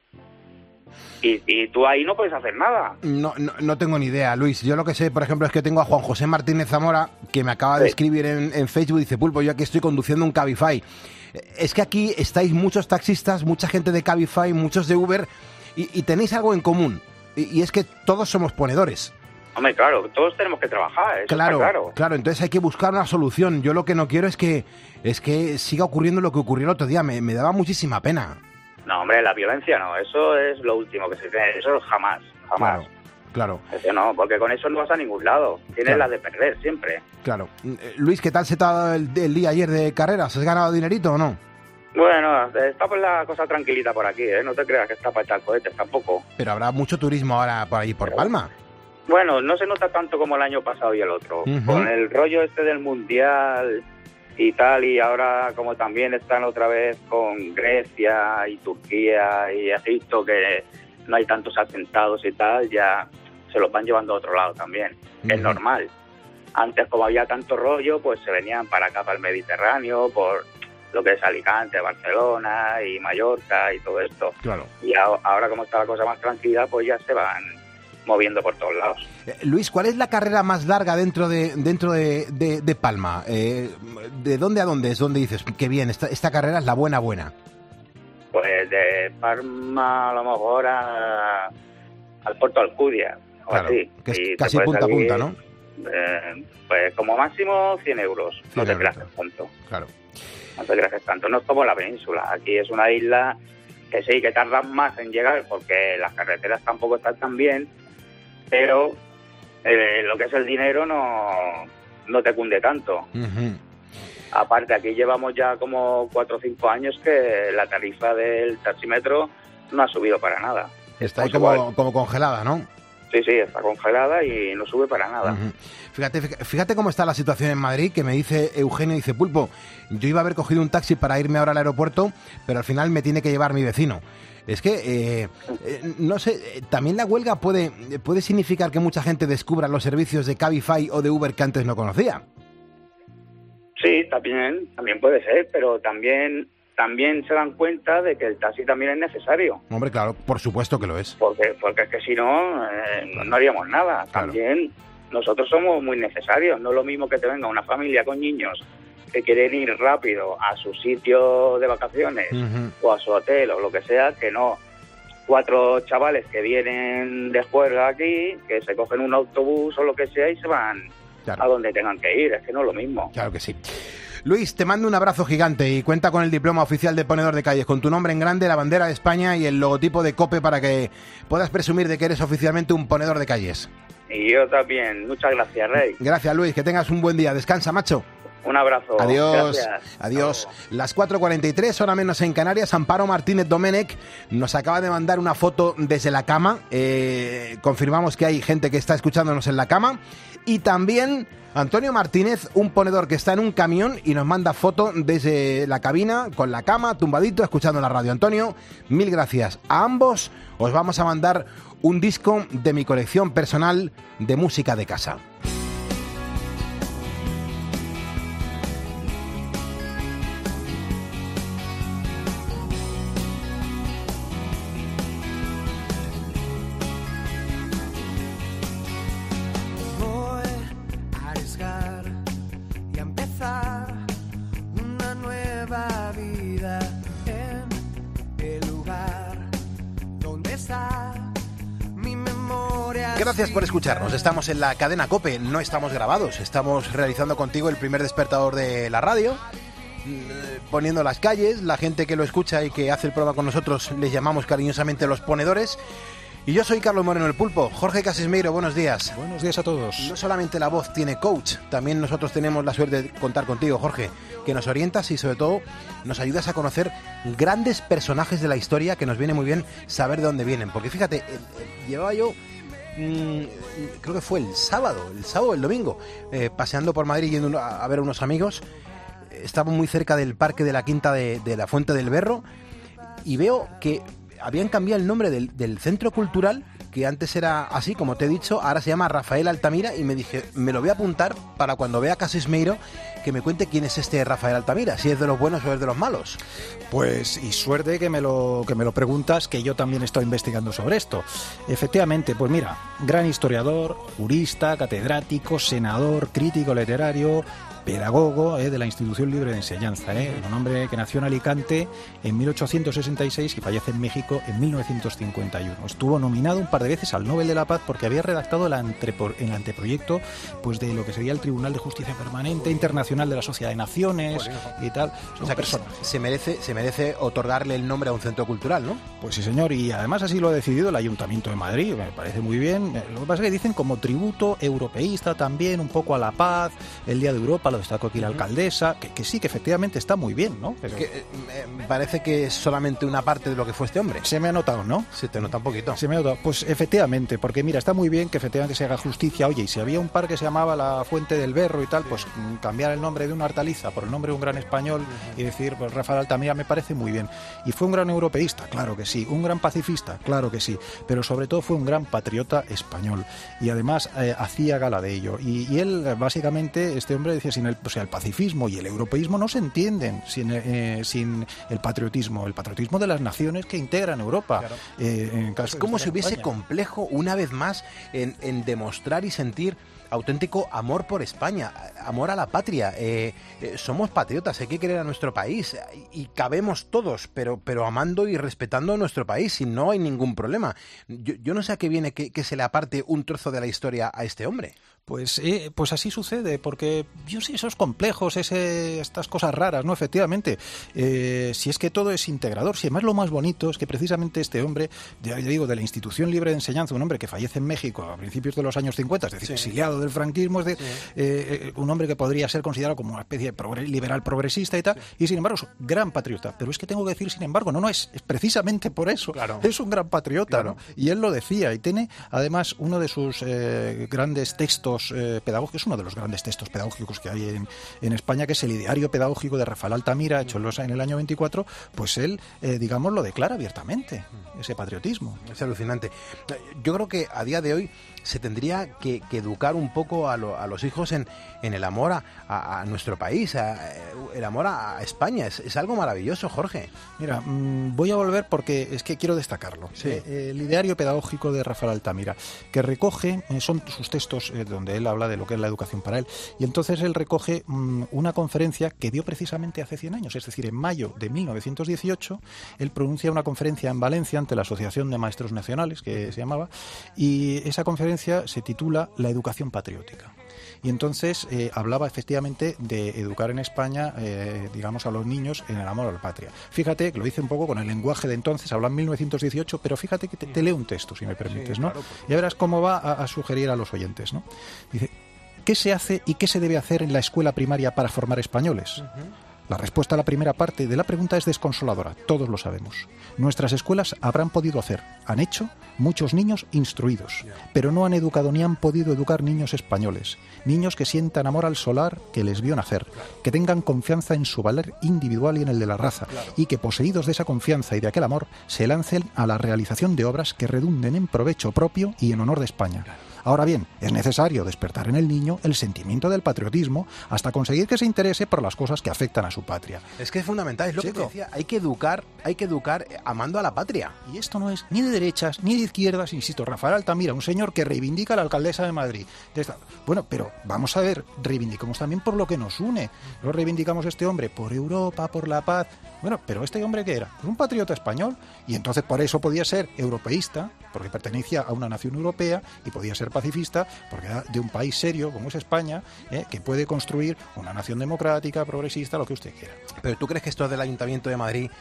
Y, y tú ahí no puedes hacer nada. No, no, no tengo ni idea, Luis. Yo lo que sé, por ejemplo, es que tengo a Juan José Martínez Zamora, que me acaba de Sí. escribir en, en Facebook, dice, Pulpo, yo aquí estoy conduciendo un Cabify. Es que aquí estáis muchos taxistas, mucha gente de Cabify, muchos de Uber, y, y tenéis algo en común, y, y es que todos somos ponedores. Hombre, claro, todos tenemos que trabajar, eso Claro, está claro. claro, entonces hay que buscar una solución. Yo lo que no quiero es que es que siga ocurriendo lo que ocurrió el otro día. Me, me daba muchísima pena. No, hombre, la violencia no, eso es lo último que se tiene, eso jamás, jamás. Claro, Eso no, porque con eso no vas a ningún lado, tienes Claro. la de perder siempre. claro. Eh, Luis, ¿qué tal se te ha dado el, el día ayer de carreras? ¿Has ganado dinerito o no? Bueno, está pues la cosa tranquilita por aquí, ¿eh? No te creas que está para echar cohetes tampoco. Pero habrá mucho turismo ahora por ahí, por Palma. Bueno, no se nota tanto como el año pasado y el otro. Ujú. Con el rollo este del Mundial y tal, y ahora como también están otra vez con Grecia y Turquía y Egipto, que no hay tantos atentados y tal, ya se los van llevando a otro lado también, que es normal. Antes, como había tanto rollo, pues se venían para acá, para el Mediterráneo, por lo que es Alicante, Barcelona y Mallorca y todo esto. Claro. Y ahora, como está la cosa más tranquila, pues ya se van moviendo por todos lados. Eh, Luis, ¿cuál es la carrera más larga dentro de dentro de, de, de Palma? Eh, ¿De dónde a dónde es? ¿Dónde dices, qué bien, esta, esta carrera es la buena buena? Pues de Palma a lo mejor a, al Puerto Alcudia, o claro, así. Que es y casi punta a punta, ¿no? Eh, pues como máximo cien euros, no te creas que es tanto. Claro. No te creas que es tanto. No es como la península. Aquí es una isla que sí, que tardan más en llegar porque las carreteras tampoco están tan bien, pero eh, lo que es el dinero no, no te cunde tanto. Uh-huh. Aparte, aquí llevamos ya como cuatro o cinco años que la tarifa del taxímetro no ha subido para nada. Está ahí como, como congelada, ¿no? Sí, sí, está congelada y no sube para nada. Uh-huh. Fíjate, fíjate cómo está la situación en Madrid, que me dice Eugenio, dice, Pulpo, yo iba a haber cogido un taxi para irme ahora al aeropuerto, pero al final me tiene que llevar mi vecino. Es que, eh, eh, no sé, también la huelga puede, puede significar que mucha gente descubra los servicios de Cabify o de Uber que antes no conocía. Sí, también, también puede ser, pero también... también se dan cuenta de que el taxi también es necesario. Hombre, claro, por supuesto que lo es. Porque porque es que si no, eh, no haríamos nada. Claro. También nosotros somos muy necesarios. No es lo mismo que te venga una familia con niños que quieren ir rápido a su sitio de vacaciones uh-huh. o a su hotel o lo que sea, que no cuatro chavales que vienen de juerga aquí, que se cogen un autobús o lo que sea y se van claro. a donde tengan que ir. Es que no es lo mismo. Claro que sí. Luis, te mando un abrazo gigante y cuenta con el diploma oficial de ponedor de calles, con tu nombre en grande, la bandera de España y el logotipo de COPE para que puedas presumir de que eres oficialmente un ponedor de calles. Y yo también. Muchas gracias, Rey. Gracias, Luis. Que tengas un buen día. Descansa, macho. Un abrazo. Adiós. Gracias. Adiós. Las cuatro cuarenta y tres, hora menos en Canarias. Amparo Martínez Domenech nos acaba de mandar una foto desde la cama. Eh, confirmamos que hay gente que está escuchándonos en la cama. Y también Antonio Martínez, un ponedor que está en un camión y nos manda foto desde la cabina, con la cama, tumbadito, escuchando la radio. Antonio, mil gracias a ambos. Os vamos a mandar un disco de mi colección personal de música de casa. Gracias por escucharnos. Estamos en la cadena COPE, no estamos grabados, estamos realizando contigo el primer despertador de la radio, poniendo las calles, la gente que lo escucha y que hace el programa con nosotros les llamamos cariñosamente los ponedores. Y yo soy Carlos Moreno el Pulpo. Jorge Casismeiro, buenos días. Buenos días a todos. No solamente la voz tiene coach, también nosotros tenemos la suerte de contar contigo, Jorge, que nos orientas y sobre todo nos ayudas a conocer grandes personajes de la historia, que nos viene muy bien saber de dónde vienen. Porque fíjate, eh, eh, llevaba yo... creo que fue el sábado, el sábado o el domingo, eh, paseando por Madrid yendo a, a ver a unos amigos. Estaba muy cerca del parque de la Quinta de, de la Fuente del Berro y veo que habían cambiado el nombre del, del centro cultural, que antes era así, como te he dicho, ahora se llama Rafael Altamira, y me dije, me lo voy a apuntar para cuando vea a Casismeiro que me cuente quién es este Rafael Altamira, si es de los buenos o es de los malos. Pues, y suerte que me lo que me lo preguntas, que yo también estoy investigando sobre esto. Efectivamente, pues mira, gran historiador, jurista, catedrático, senador, crítico literario, pedagogo eh, de la Institución Libre de Enseñanza, eh, un hombre que nació en Alicante en mil ochocientos sesenta y seis y fallece en México en mil novecientos cincuenta y uno. Estuvo nominado un par de veces al Nobel de la Paz porque había redactado el, antepro, el anteproyecto pues de lo que sería el Tribunal de Justicia Permanente Internacional de la Sociedad de Naciones bueno, y tal. O sea que se merece, se merece otorgarle el nombre a un centro cultural, ¿no? Pues sí, señor, y además así lo ha decidido el Ayuntamiento de Madrid, me parece muy bien. Lo que pasa es que dicen como tributo europeísta también, un poco a la paz, el Día de Europa, lo destaco aquí la alcaldesa, que, que sí, que efectivamente está muy bien, ¿no? Pero... Que, eh, parece que es solamente una parte de lo que fue este hombre. Se me ha notado, ¿no? Se te nota un poquito. Se me ha notado. Pues efectivamente, porque mira, está muy bien que efectivamente se haga justicia. Oye, y si había un par que se llamaba la Fuente del Berro y tal, pues cambiar el nombre de una hortaliza por el nombre de un gran español y decir, pues Rafael Altamira me parece muy bien. Y fue un gran europeísta, claro que sí. Un gran pacifista, claro que sí. Pero sobre todo fue un gran patriota español. Y además eh, hacía gala de ello. Y, y él, básicamente, este hombre decía, sin el, o sea, el pacifismo y el europeísmo no se entienden sin, eh, sin el patriotismo. El patriotismo de las naciones que integran Europa. Claro. Eh, en caso es como si hubiese España. complejo, una vez más, en, en demostrar y sentir auténtico amor por España, amor a la patria. Eh, eh, somos patriotas, hay que querer a nuestro país y, y cabemos todos, pero, pero amando y respetando a nuestro país y no hay ningún problema. Yo, yo no sé a qué viene que, que se le aparte un trozo de la historia a este hombre. Pues, eh, pues así sucede, porque yo sé, esos complejos, ese, estas cosas raras, ¿no? Efectivamente, eh, si es que todo es integrador, si además lo más bonito es que precisamente este hombre, ya digo, de la Institución Libre de Enseñanza, un hombre que fallece en México a principios de los años cincuenta, es decir, sí. exiliado del franquismo, es de, sí. eh, un hombre que podría ser considerado como una especie de progre- liberal progresista y tal, sí. y sin embargo es un gran patriota. Pero es que tengo que decir, sin embargo, no, no, es, es precisamente por eso, claro. es un gran patriota, claro. ¿no? Y él lo decía, y tiene además uno de sus eh, grandes textos Eh, pedagógicos, es uno de los grandes textos pedagógicos que hay en, en España, que es el Ideario Pedagógico de Rafael Altamira, hecho en el año veinticuatro, pues él, eh, digamos, lo declara abiertamente, ese patriotismo. Es alucinante. Yo creo que a día de hoy se tendría que, que educar un poco a, lo, a los hijos en, en el amor a, a, a nuestro país, a, el amor a, a España. Es, es algo maravilloso, Jorge. Mira, mmm, voy a volver porque es que quiero destacarlo. Sí. Eh, el Ideario Pedagógico de Rafael Altamira, que recoge, eh, son sus textos eh, donde él habla de lo que es la educación para él, y entonces él recoge mmm, una conferencia que dio precisamente hace cien años, es decir, en mayo de mil novecientos dieciocho, él pronuncia una conferencia en Valencia ante la Asociación de Maestros Nacionales, que se llamaba, y esa conferencia se titula La educación patriótica. Y entonces eh, hablaba efectivamente de educar en España, eh, digamos, a los niños en el amor a la patria. Fíjate, que lo dice un poco con el lenguaje de entonces, habla en mil novecientos dieciocho, pero fíjate que te, te leo un texto, si me permites, sí, ¿no? Claro, ya verás cómo va a, a sugerir a los oyentes, ¿no? Dice, ¿qué se hace y qué se debe hacer en la escuela primaria para formar españoles? Uh-huh. La respuesta a la primera parte de la pregunta es desconsoladora, todos lo sabemos. Nuestras escuelas habrán podido hacer, han hecho, muchos niños instruidos, pero no han educado ni han podido educar niños españoles, niños que sientan amor al solar que les vio nacer, que tengan confianza en su valor individual y en el de la raza, y que poseídos de esa confianza y de aquel amor, se lancen a la realización de obras que redunden en provecho propio y en honor de España. Ahora bien, es necesario despertar en el niño el sentimiento del patriotismo hasta conseguir que se interese por las cosas que afectan a su patria. Es que es fundamental, es lo Chico. que te decía, hay que educar, hay que educar amando a la patria. Y esto no es ni de derechas ni de izquierdas, insisto, Rafael Altamira, un señor que reivindica a la alcaldesa de Madrid. De esta... Bueno, pero vamos a ver, reivindicamos también por lo que nos une. No reivindicamos a este hombre por Europa, por la paz. Bueno, pero ¿este hombre qué era? Pues un patriota español, y entonces por eso podía ser europeísta, porque pertenecía a una nación europea, y podía ser pacifista, porque era de un país serio como es España, ¿eh? que puede construir una nación democrática, progresista, lo que usted quiera. Pero ¿tú crees que estos del Ayuntamiento de Madrid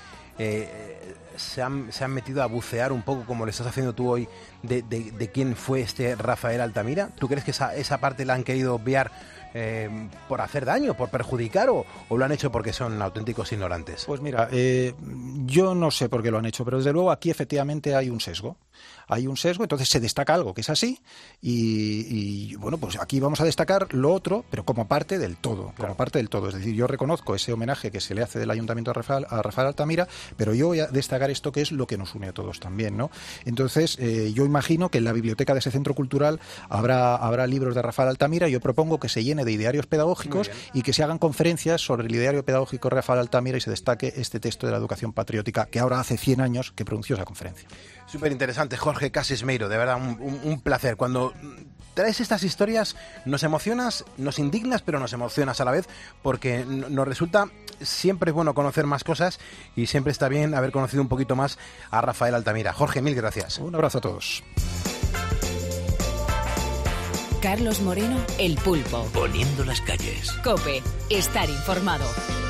eh, se, han, se han metido a bucear un poco, como le estás haciendo tú hoy, de, de, de quién fue este Rafael Altamira? ¿Tú crees que esa, esa parte la han querido obviar Eh, por hacer daño, por perjudicar, o, o lo han hecho porque son auténticos ignorantes? Pues mira, eh, yo no sé por qué lo han hecho, pero desde luego aquí efectivamente hay un sesgo. Hay un sesgo, entonces se destaca algo que es así y, y bueno, pues aquí vamos a destacar lo otro, pero como parte del todo, claro. como parte del todo. Es decir, yo reconozco ese homenaje que se le hace del Ayuntamiento a Rafael, a Rafael Altamira, pero yo voy a destacar esto que es lo que nos une a todos también, ¿no? Entonces, eh, yo imagino que en la biblioteca de ese centro cultural habrá, habrá libros de Rafael Altamira, y yo propongo que se llene de idearios pedagógicos y que se hagan conferencias sobre el ideario pedagógico de Rafael Altamira y se destaque este texto de la educación patriótica que ahora hace cien años que pronunció esa conferencia. Súper interesante, Jorge Casismeiro, de verdad un, un, un placer. Cuando traes estas historias nos emocionas, nos indignas, pero nos emocionas a la vez, porque nos resulta siempre es bueno conocer más cosas y siempre está bien haber conocido un poquito más a Rafael Altamira. Jorge, mil gracias. Un abrazo a todos. Carlos Moreno, El Pulpo. Poniendo las calles. COPE, estar informado.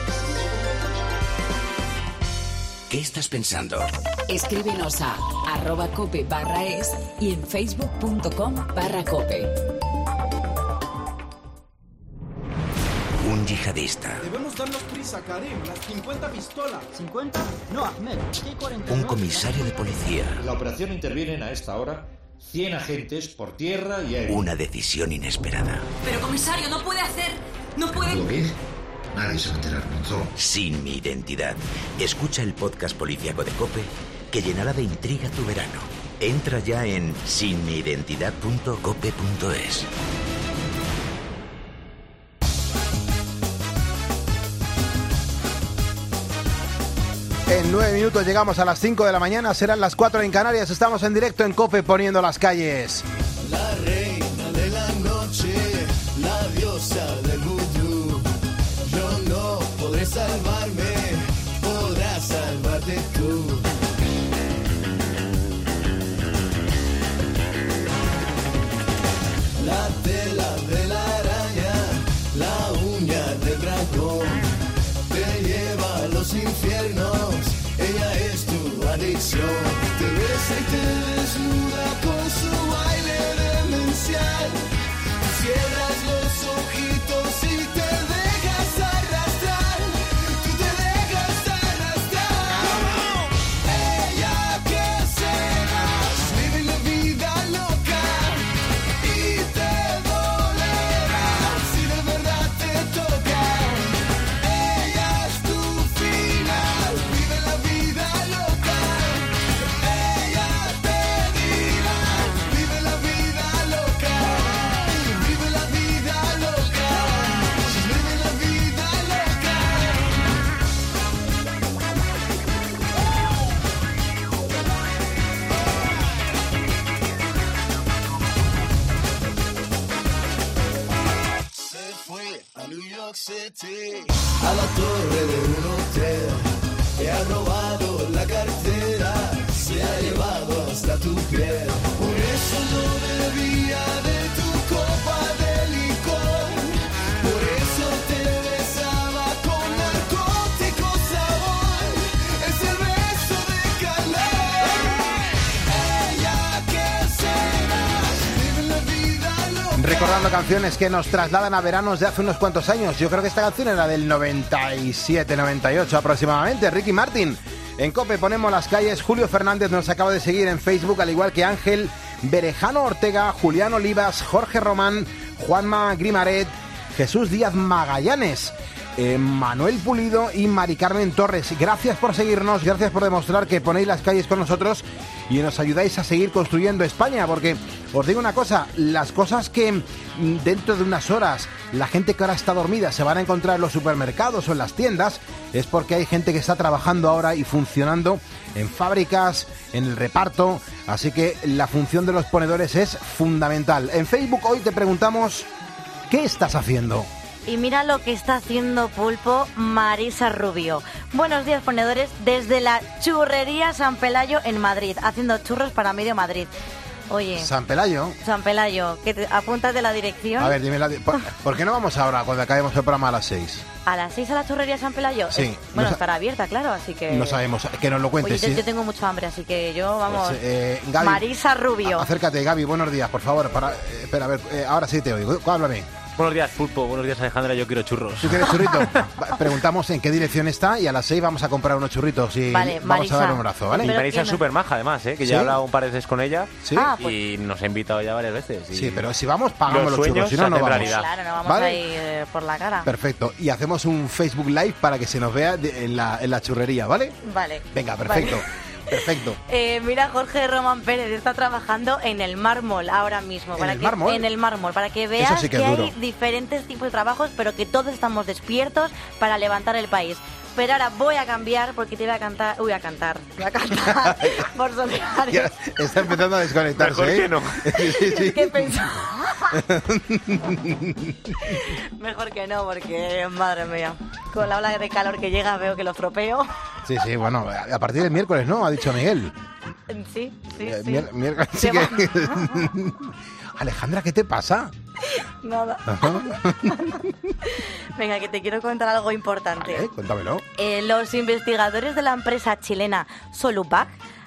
¿Qué estás pensando? Escríbenos a arroba cope barra es y en facebook.com barra cope. Un yihadista. Debemos darnos prisa, Karim. Las cincuenta pistolas. ¿cincuenta? No, Ahmed. ¿Qué cuarenta? Un comisario de policía. En la operación intervienen a esta hora cien agentes por tierra y aire. Una decisión inesperada. Pero, comisario, no puede hacer... No puede... ¿Lo ves? Nadie se va a enterar pronto. Sin mi identidad. Escucha el podcast policíaco de COPE que llenará de intriga tu verano. Entra ya en sin mi identidad punto cope punto es. En nueve minutos llegamos a las cinco de la mañana, serán las cuatro en Canarias. Estamos en directo en COPE poniendo las calles. La reina de la noche, la diosa del vudú. Yo no podré salvarme, podrás salvarte tú. La tela de la araña, la uña del dragón, te lleva a los infiernos, ella es tu adicción. Te besa y te desnuda con su aire demencial. Cierras los ojitos y te dejas arrastrar, tú te dejas arrastrar. Ella que serás, vive la vida loca y te dolerá si de verdad te toca. Ella es tu final, vive la vida loca. Ella te dirá, vive la vida loca. Vive la vida loca, vive la vida loca. Se fue a New York City, a la torre de un hotel, te ha robado la cartera, se ha llevado hasta tu piel. Por eso no bebía de tu copa de licor, por eso te besaba con narcótico sabor, es el beso de calor. Ella que será, vive la vida loca. Recordando canciones que nos trasladan a veranos de hace unos cuantos años. Yo creo que esta canción era del noventa y siete, noventa y ocho aproximadamente. Ricky Martin. En COPE ponemos las calles. Julio Fernández nos acaba de seguir en Facebook, al igual que Ángel Berejano Ortega, Julián Olivas, Jorge Román, Juanma Grimaret, Jesús Díaz Magallanes, eh, Manuel Pulido y Mari Carmen Torres. Gracias por seguirnos, gracias por demostrar que ponéis las calles con nosotros y nos ayudáis a seguir construyendo España, porque os digo una cosa, las cosas que mm, dentro de unas horas la gente que ahora está dormida se van a encontrar en los supermercados o en las tiendas, es porque hay gente que está trabajando ahora y funcionando en fábricas, en el reparto, así que la función de los ponedores es fundamental. En Facebook hoy te preguntamos, ¿qué estás haciendo? Y mira lo que está haciendo Pulpo Marisa Rubio. Buenos días, ponedores, desde la churrería San Pelayo en Madrid, haciendo churros para medio Madrid. Oye, San Pelayo. San Pelayo, que te apuntas de la dirección. A ver, dime, la, ¿por, ¿por qué no vamos ahora cuando acabemos el programa a las seis? ¿A las seis a la churrería San Pelayo? Sí. Es, bueno, No estará abierta, claro, así que... No sabemos, que nos lo cuentes. Oye, yo, ¿sí? yo tengo mucho hambre, así que yo, vamos... Pues, eh, Gaby, Marisa Rubio. a- Acércate, Gaby, buenos días, por favor. Para, eh, espera, a ver, eh, ahora sí te oigo. Háblame. Buenos días, Pulpo. Buenos días, Alejandra. Yo quiero churros. ¿Tú quieres churrito? Va, preguntamos en qué dirección está y a las seis vamos a comprar unos churritos y Vale, vamos Marisa. a darle un abrazo, ¿vale? Y Marisa es súper maja, además, ¿eh? que ¿Sí? ya he hablado un par de veces con ella. ¿Sí? Ah, pues- Y nos ha invitado ya varias veces. Y Sí, pero si vamos, pagamos los los, churros, sueños si se no, no hacen vamos. realidad. Claro, no vamos ¿Vale? a ir eh, por la cara. Perfecto. Y hacemos un Facebook Live para que se nos vea de- en, la, en la churrería, ¿vale? Vale. Venga, perfecto. Vale. Perfecto. Eh, mira, Jorge Román Pérez está trabajando en el mármol ahora mismo. ¿En para el que, mármol? En el mármol, para que veas Eso sí que que, es hay duro. diferentes tipos de trabajos, pero que todos estamos despiertos para levantar el país. Pero ahora voy a cambiar porque te voy a cantar, uy, a cantar, voy a cantar por solidarios. Ya está empezando a desconectarse, Mejor ¿eh? que no. Sí, sí, sí. Es que pensaba... Mejor que no, porque, madre mía, con la ola de calor que llega veo que lo estropeo. Sí, sí, bueno, a partir del miércoles, ¿no? Ha dicho Miguel. Sí, sí, Eh, sí. mier- miércoles sí Se que... va. Alejandra, ¿qué te pasa? Nada. Venga, que te quiero contar algo importante. Vale, cuéntamelo. Eh, los investigadores de la empresa chilena Solupac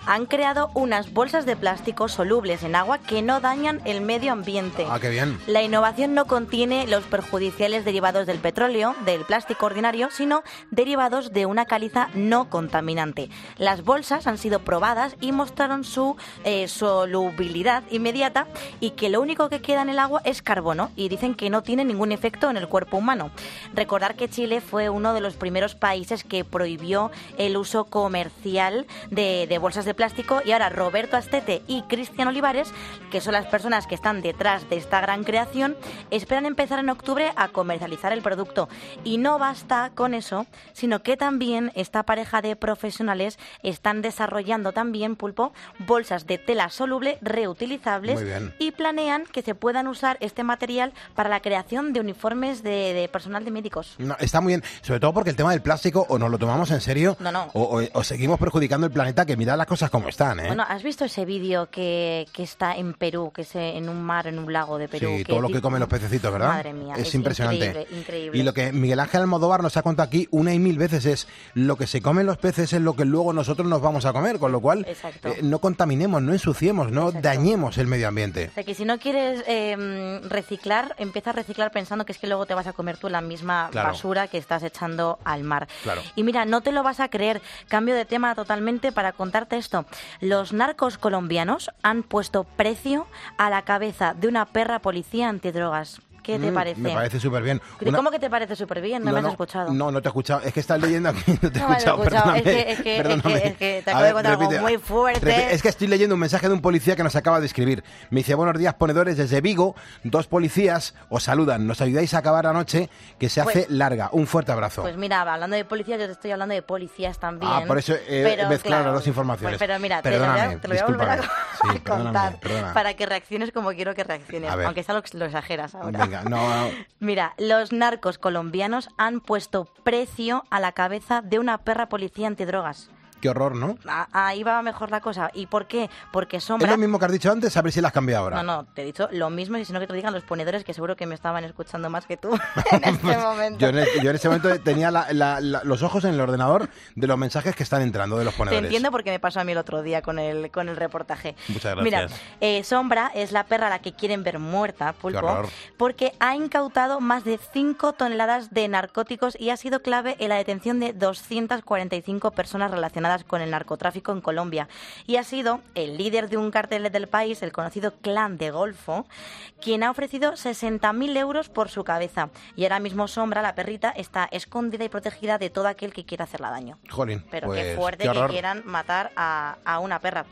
Han creado unas bolsas de plástico solubles en agua que no dañan el medio ambiente. Ah, qué bien. La innovación no contiene los perjudiciales derivados del petróleo, del plástico ordinario, sino derivados de una caliza no contaminante. Las bolsas han sido probadas y mostraron su eh, solubilidad inmediata y que lo único que queda en el agua es carbono, y dicen que no tiene ningún efecto en el cuerpo humano. Recordar que Chile fue uno de los primeros países que prohibió el uso comercial de, de bolsas de plástico, y ahora Roberto Astete y Cristian Olivares, que son las personas que están detrás de esta gran creación, esperan empezar en octubre a comercializar el producto. Y no basta con eso, sino que también esta pareja de profesionales están desarrollando también, Pulpo, bolsas de tela soluble reutilizables y planean que se puedan usar este material para la creación de uniformes de, de personal de médicos. No, está muy bien, sobre todo porque el tema del plástico o nos lo tomamos en serio no, no. O, o, o seguimos perjudicando el planeta, que mirad las cosas como están, ¿eh? Bueno, ¿has visto ese vídeo que, que está en Perú, que es en un mar, en un lago de Perú? Sí, que todo lo que comen los pececitos, ¿verdad? Madre mía, es, es impresionante. Increíble, increíble. Y lo que Miguel Ángel Almodóvar nos ha contado aquí una y mil veces es lo que se comen los peces es lo que luego nosotros nos vamos a comer, con lo cual eh, no contaminemos, no ensuciemos, no Exacto. dañemos el medio ambiente. O sea, que si no quieres eh, reciclar, empieza a reciclar pensando que es que luego te vas a comer tú la misma claro. basura que estás echando al mar. Claro. Y mira, no te lo vas a creer, cambio de tema totalmente para contarte esto. Los narcos colombianos han puesto precio a la cabeza de una perra policía antidrogas. ¿Qué te mm, parece? Me parece súper bien. Una... ¿Cómo que te parece súper bien? No, no me has no, escuchado. No, no te he escuchado. Es que estás leyendo aquí. No te he no escuchado, me he escuchado. Perdóname. Es que, es que, perdóname. Es que, es que te acabo de contar algo muy fuerte. Repite. Es que estoy leyendo un mensaje de un policía que nos acaba de escribir. Me dice, buenos días, ponedores, desde Vigo. Dos policías os saludan. Nos ayudáis a acabar la noche, que se hace pues, larga. Un fuerte abrazo. Pues mira, hablando de policías, yo te estoy hablando de policías también. Ah, por eso he pero, mezclado claro, las dos informaciones. Pues, pero mira, perdóname, te lo voy a, te lo voy a volver a, sí, a contar perdóname. para que reacciones como quiero que reacciones. Aunque sea lo, lo exageras ahora. Venga, no, no. Mira, los narcos colombianos han puesto precio a la cabeza de una perra policía antidrogas. Qué horror, ¿no? Ahí va mejor la cosa. ¿Y por qué? Porque Sombra... Es lo mismo que has dicho antes, a ver si la has cambiado ahora. No, no, te he dicho lo mismo, y si no que te lo digan los ponedores, que seguro que me estaban escuchando más que tú en este pues momento. Yo en, yo en ese momento tenía la, la, la, los ojos en el ordenador de los mensajes que están entrando de los ponedores. Te entiendo porque me pasó a mí el otro día con el, con el reportaje. Muchas gracias. Mira, eh, Sombra es la perra a la que quieren ver muerta, Pulpo, porque ha incautado más de cinco toneladas de narcóticos y ha sido clave en la detención de doscientas cuarenta y cinco personas relacionadas con el narcotráfico en Colombia, y ha sido el líder de un cártel del país, el conocido Clan de Golfo, quien ha ofrecido sesenta mil euros por su cabeza, y ahora mismo Sombra, la perrita, está escondida y protegida de todo aquel que quiera hacerla daño. Jolín, pero pues, qué fuerte qué que quieran matar a, a una perra.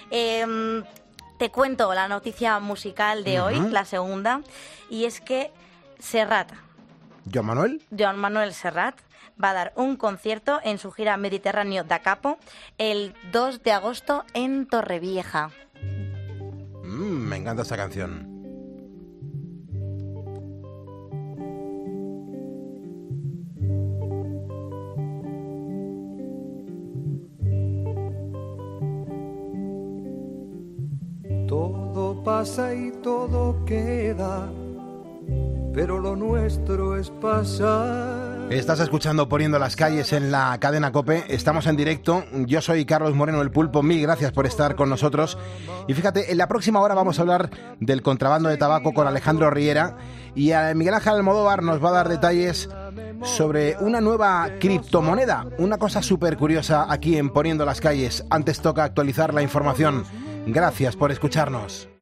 Eh, te cuento la noticia musical de Uh-huh. hoy, la segunda, y es que Serrat, ¿Joan Manuel? Joan Manuel Serrat, va a dar un concierto en su gira Mediterráneo da Capo el dos de agosto en Torrevieja. Mm, me encanta esta canción. Todo pasa y todo queda, pero lo nuestro es pasar. Estás escuchando Poniendo las calles en la cadena COPE. Estamos en directo. Yo soy Carlos Moreno, el Pulpo. Mil gracias por estar con nosotros. Y fíjate, en la próxima hora vamos a hablar del contrabando de tabaco con Alejandro Riera. Y a Miguel Ángel Almodóvar nos va a dar detalles sobre una nueva criptomoneda. Una cosa súper curiosa aquí en Poniendo las calles. Antes toca actualizar la información. Gracias por escucharnos.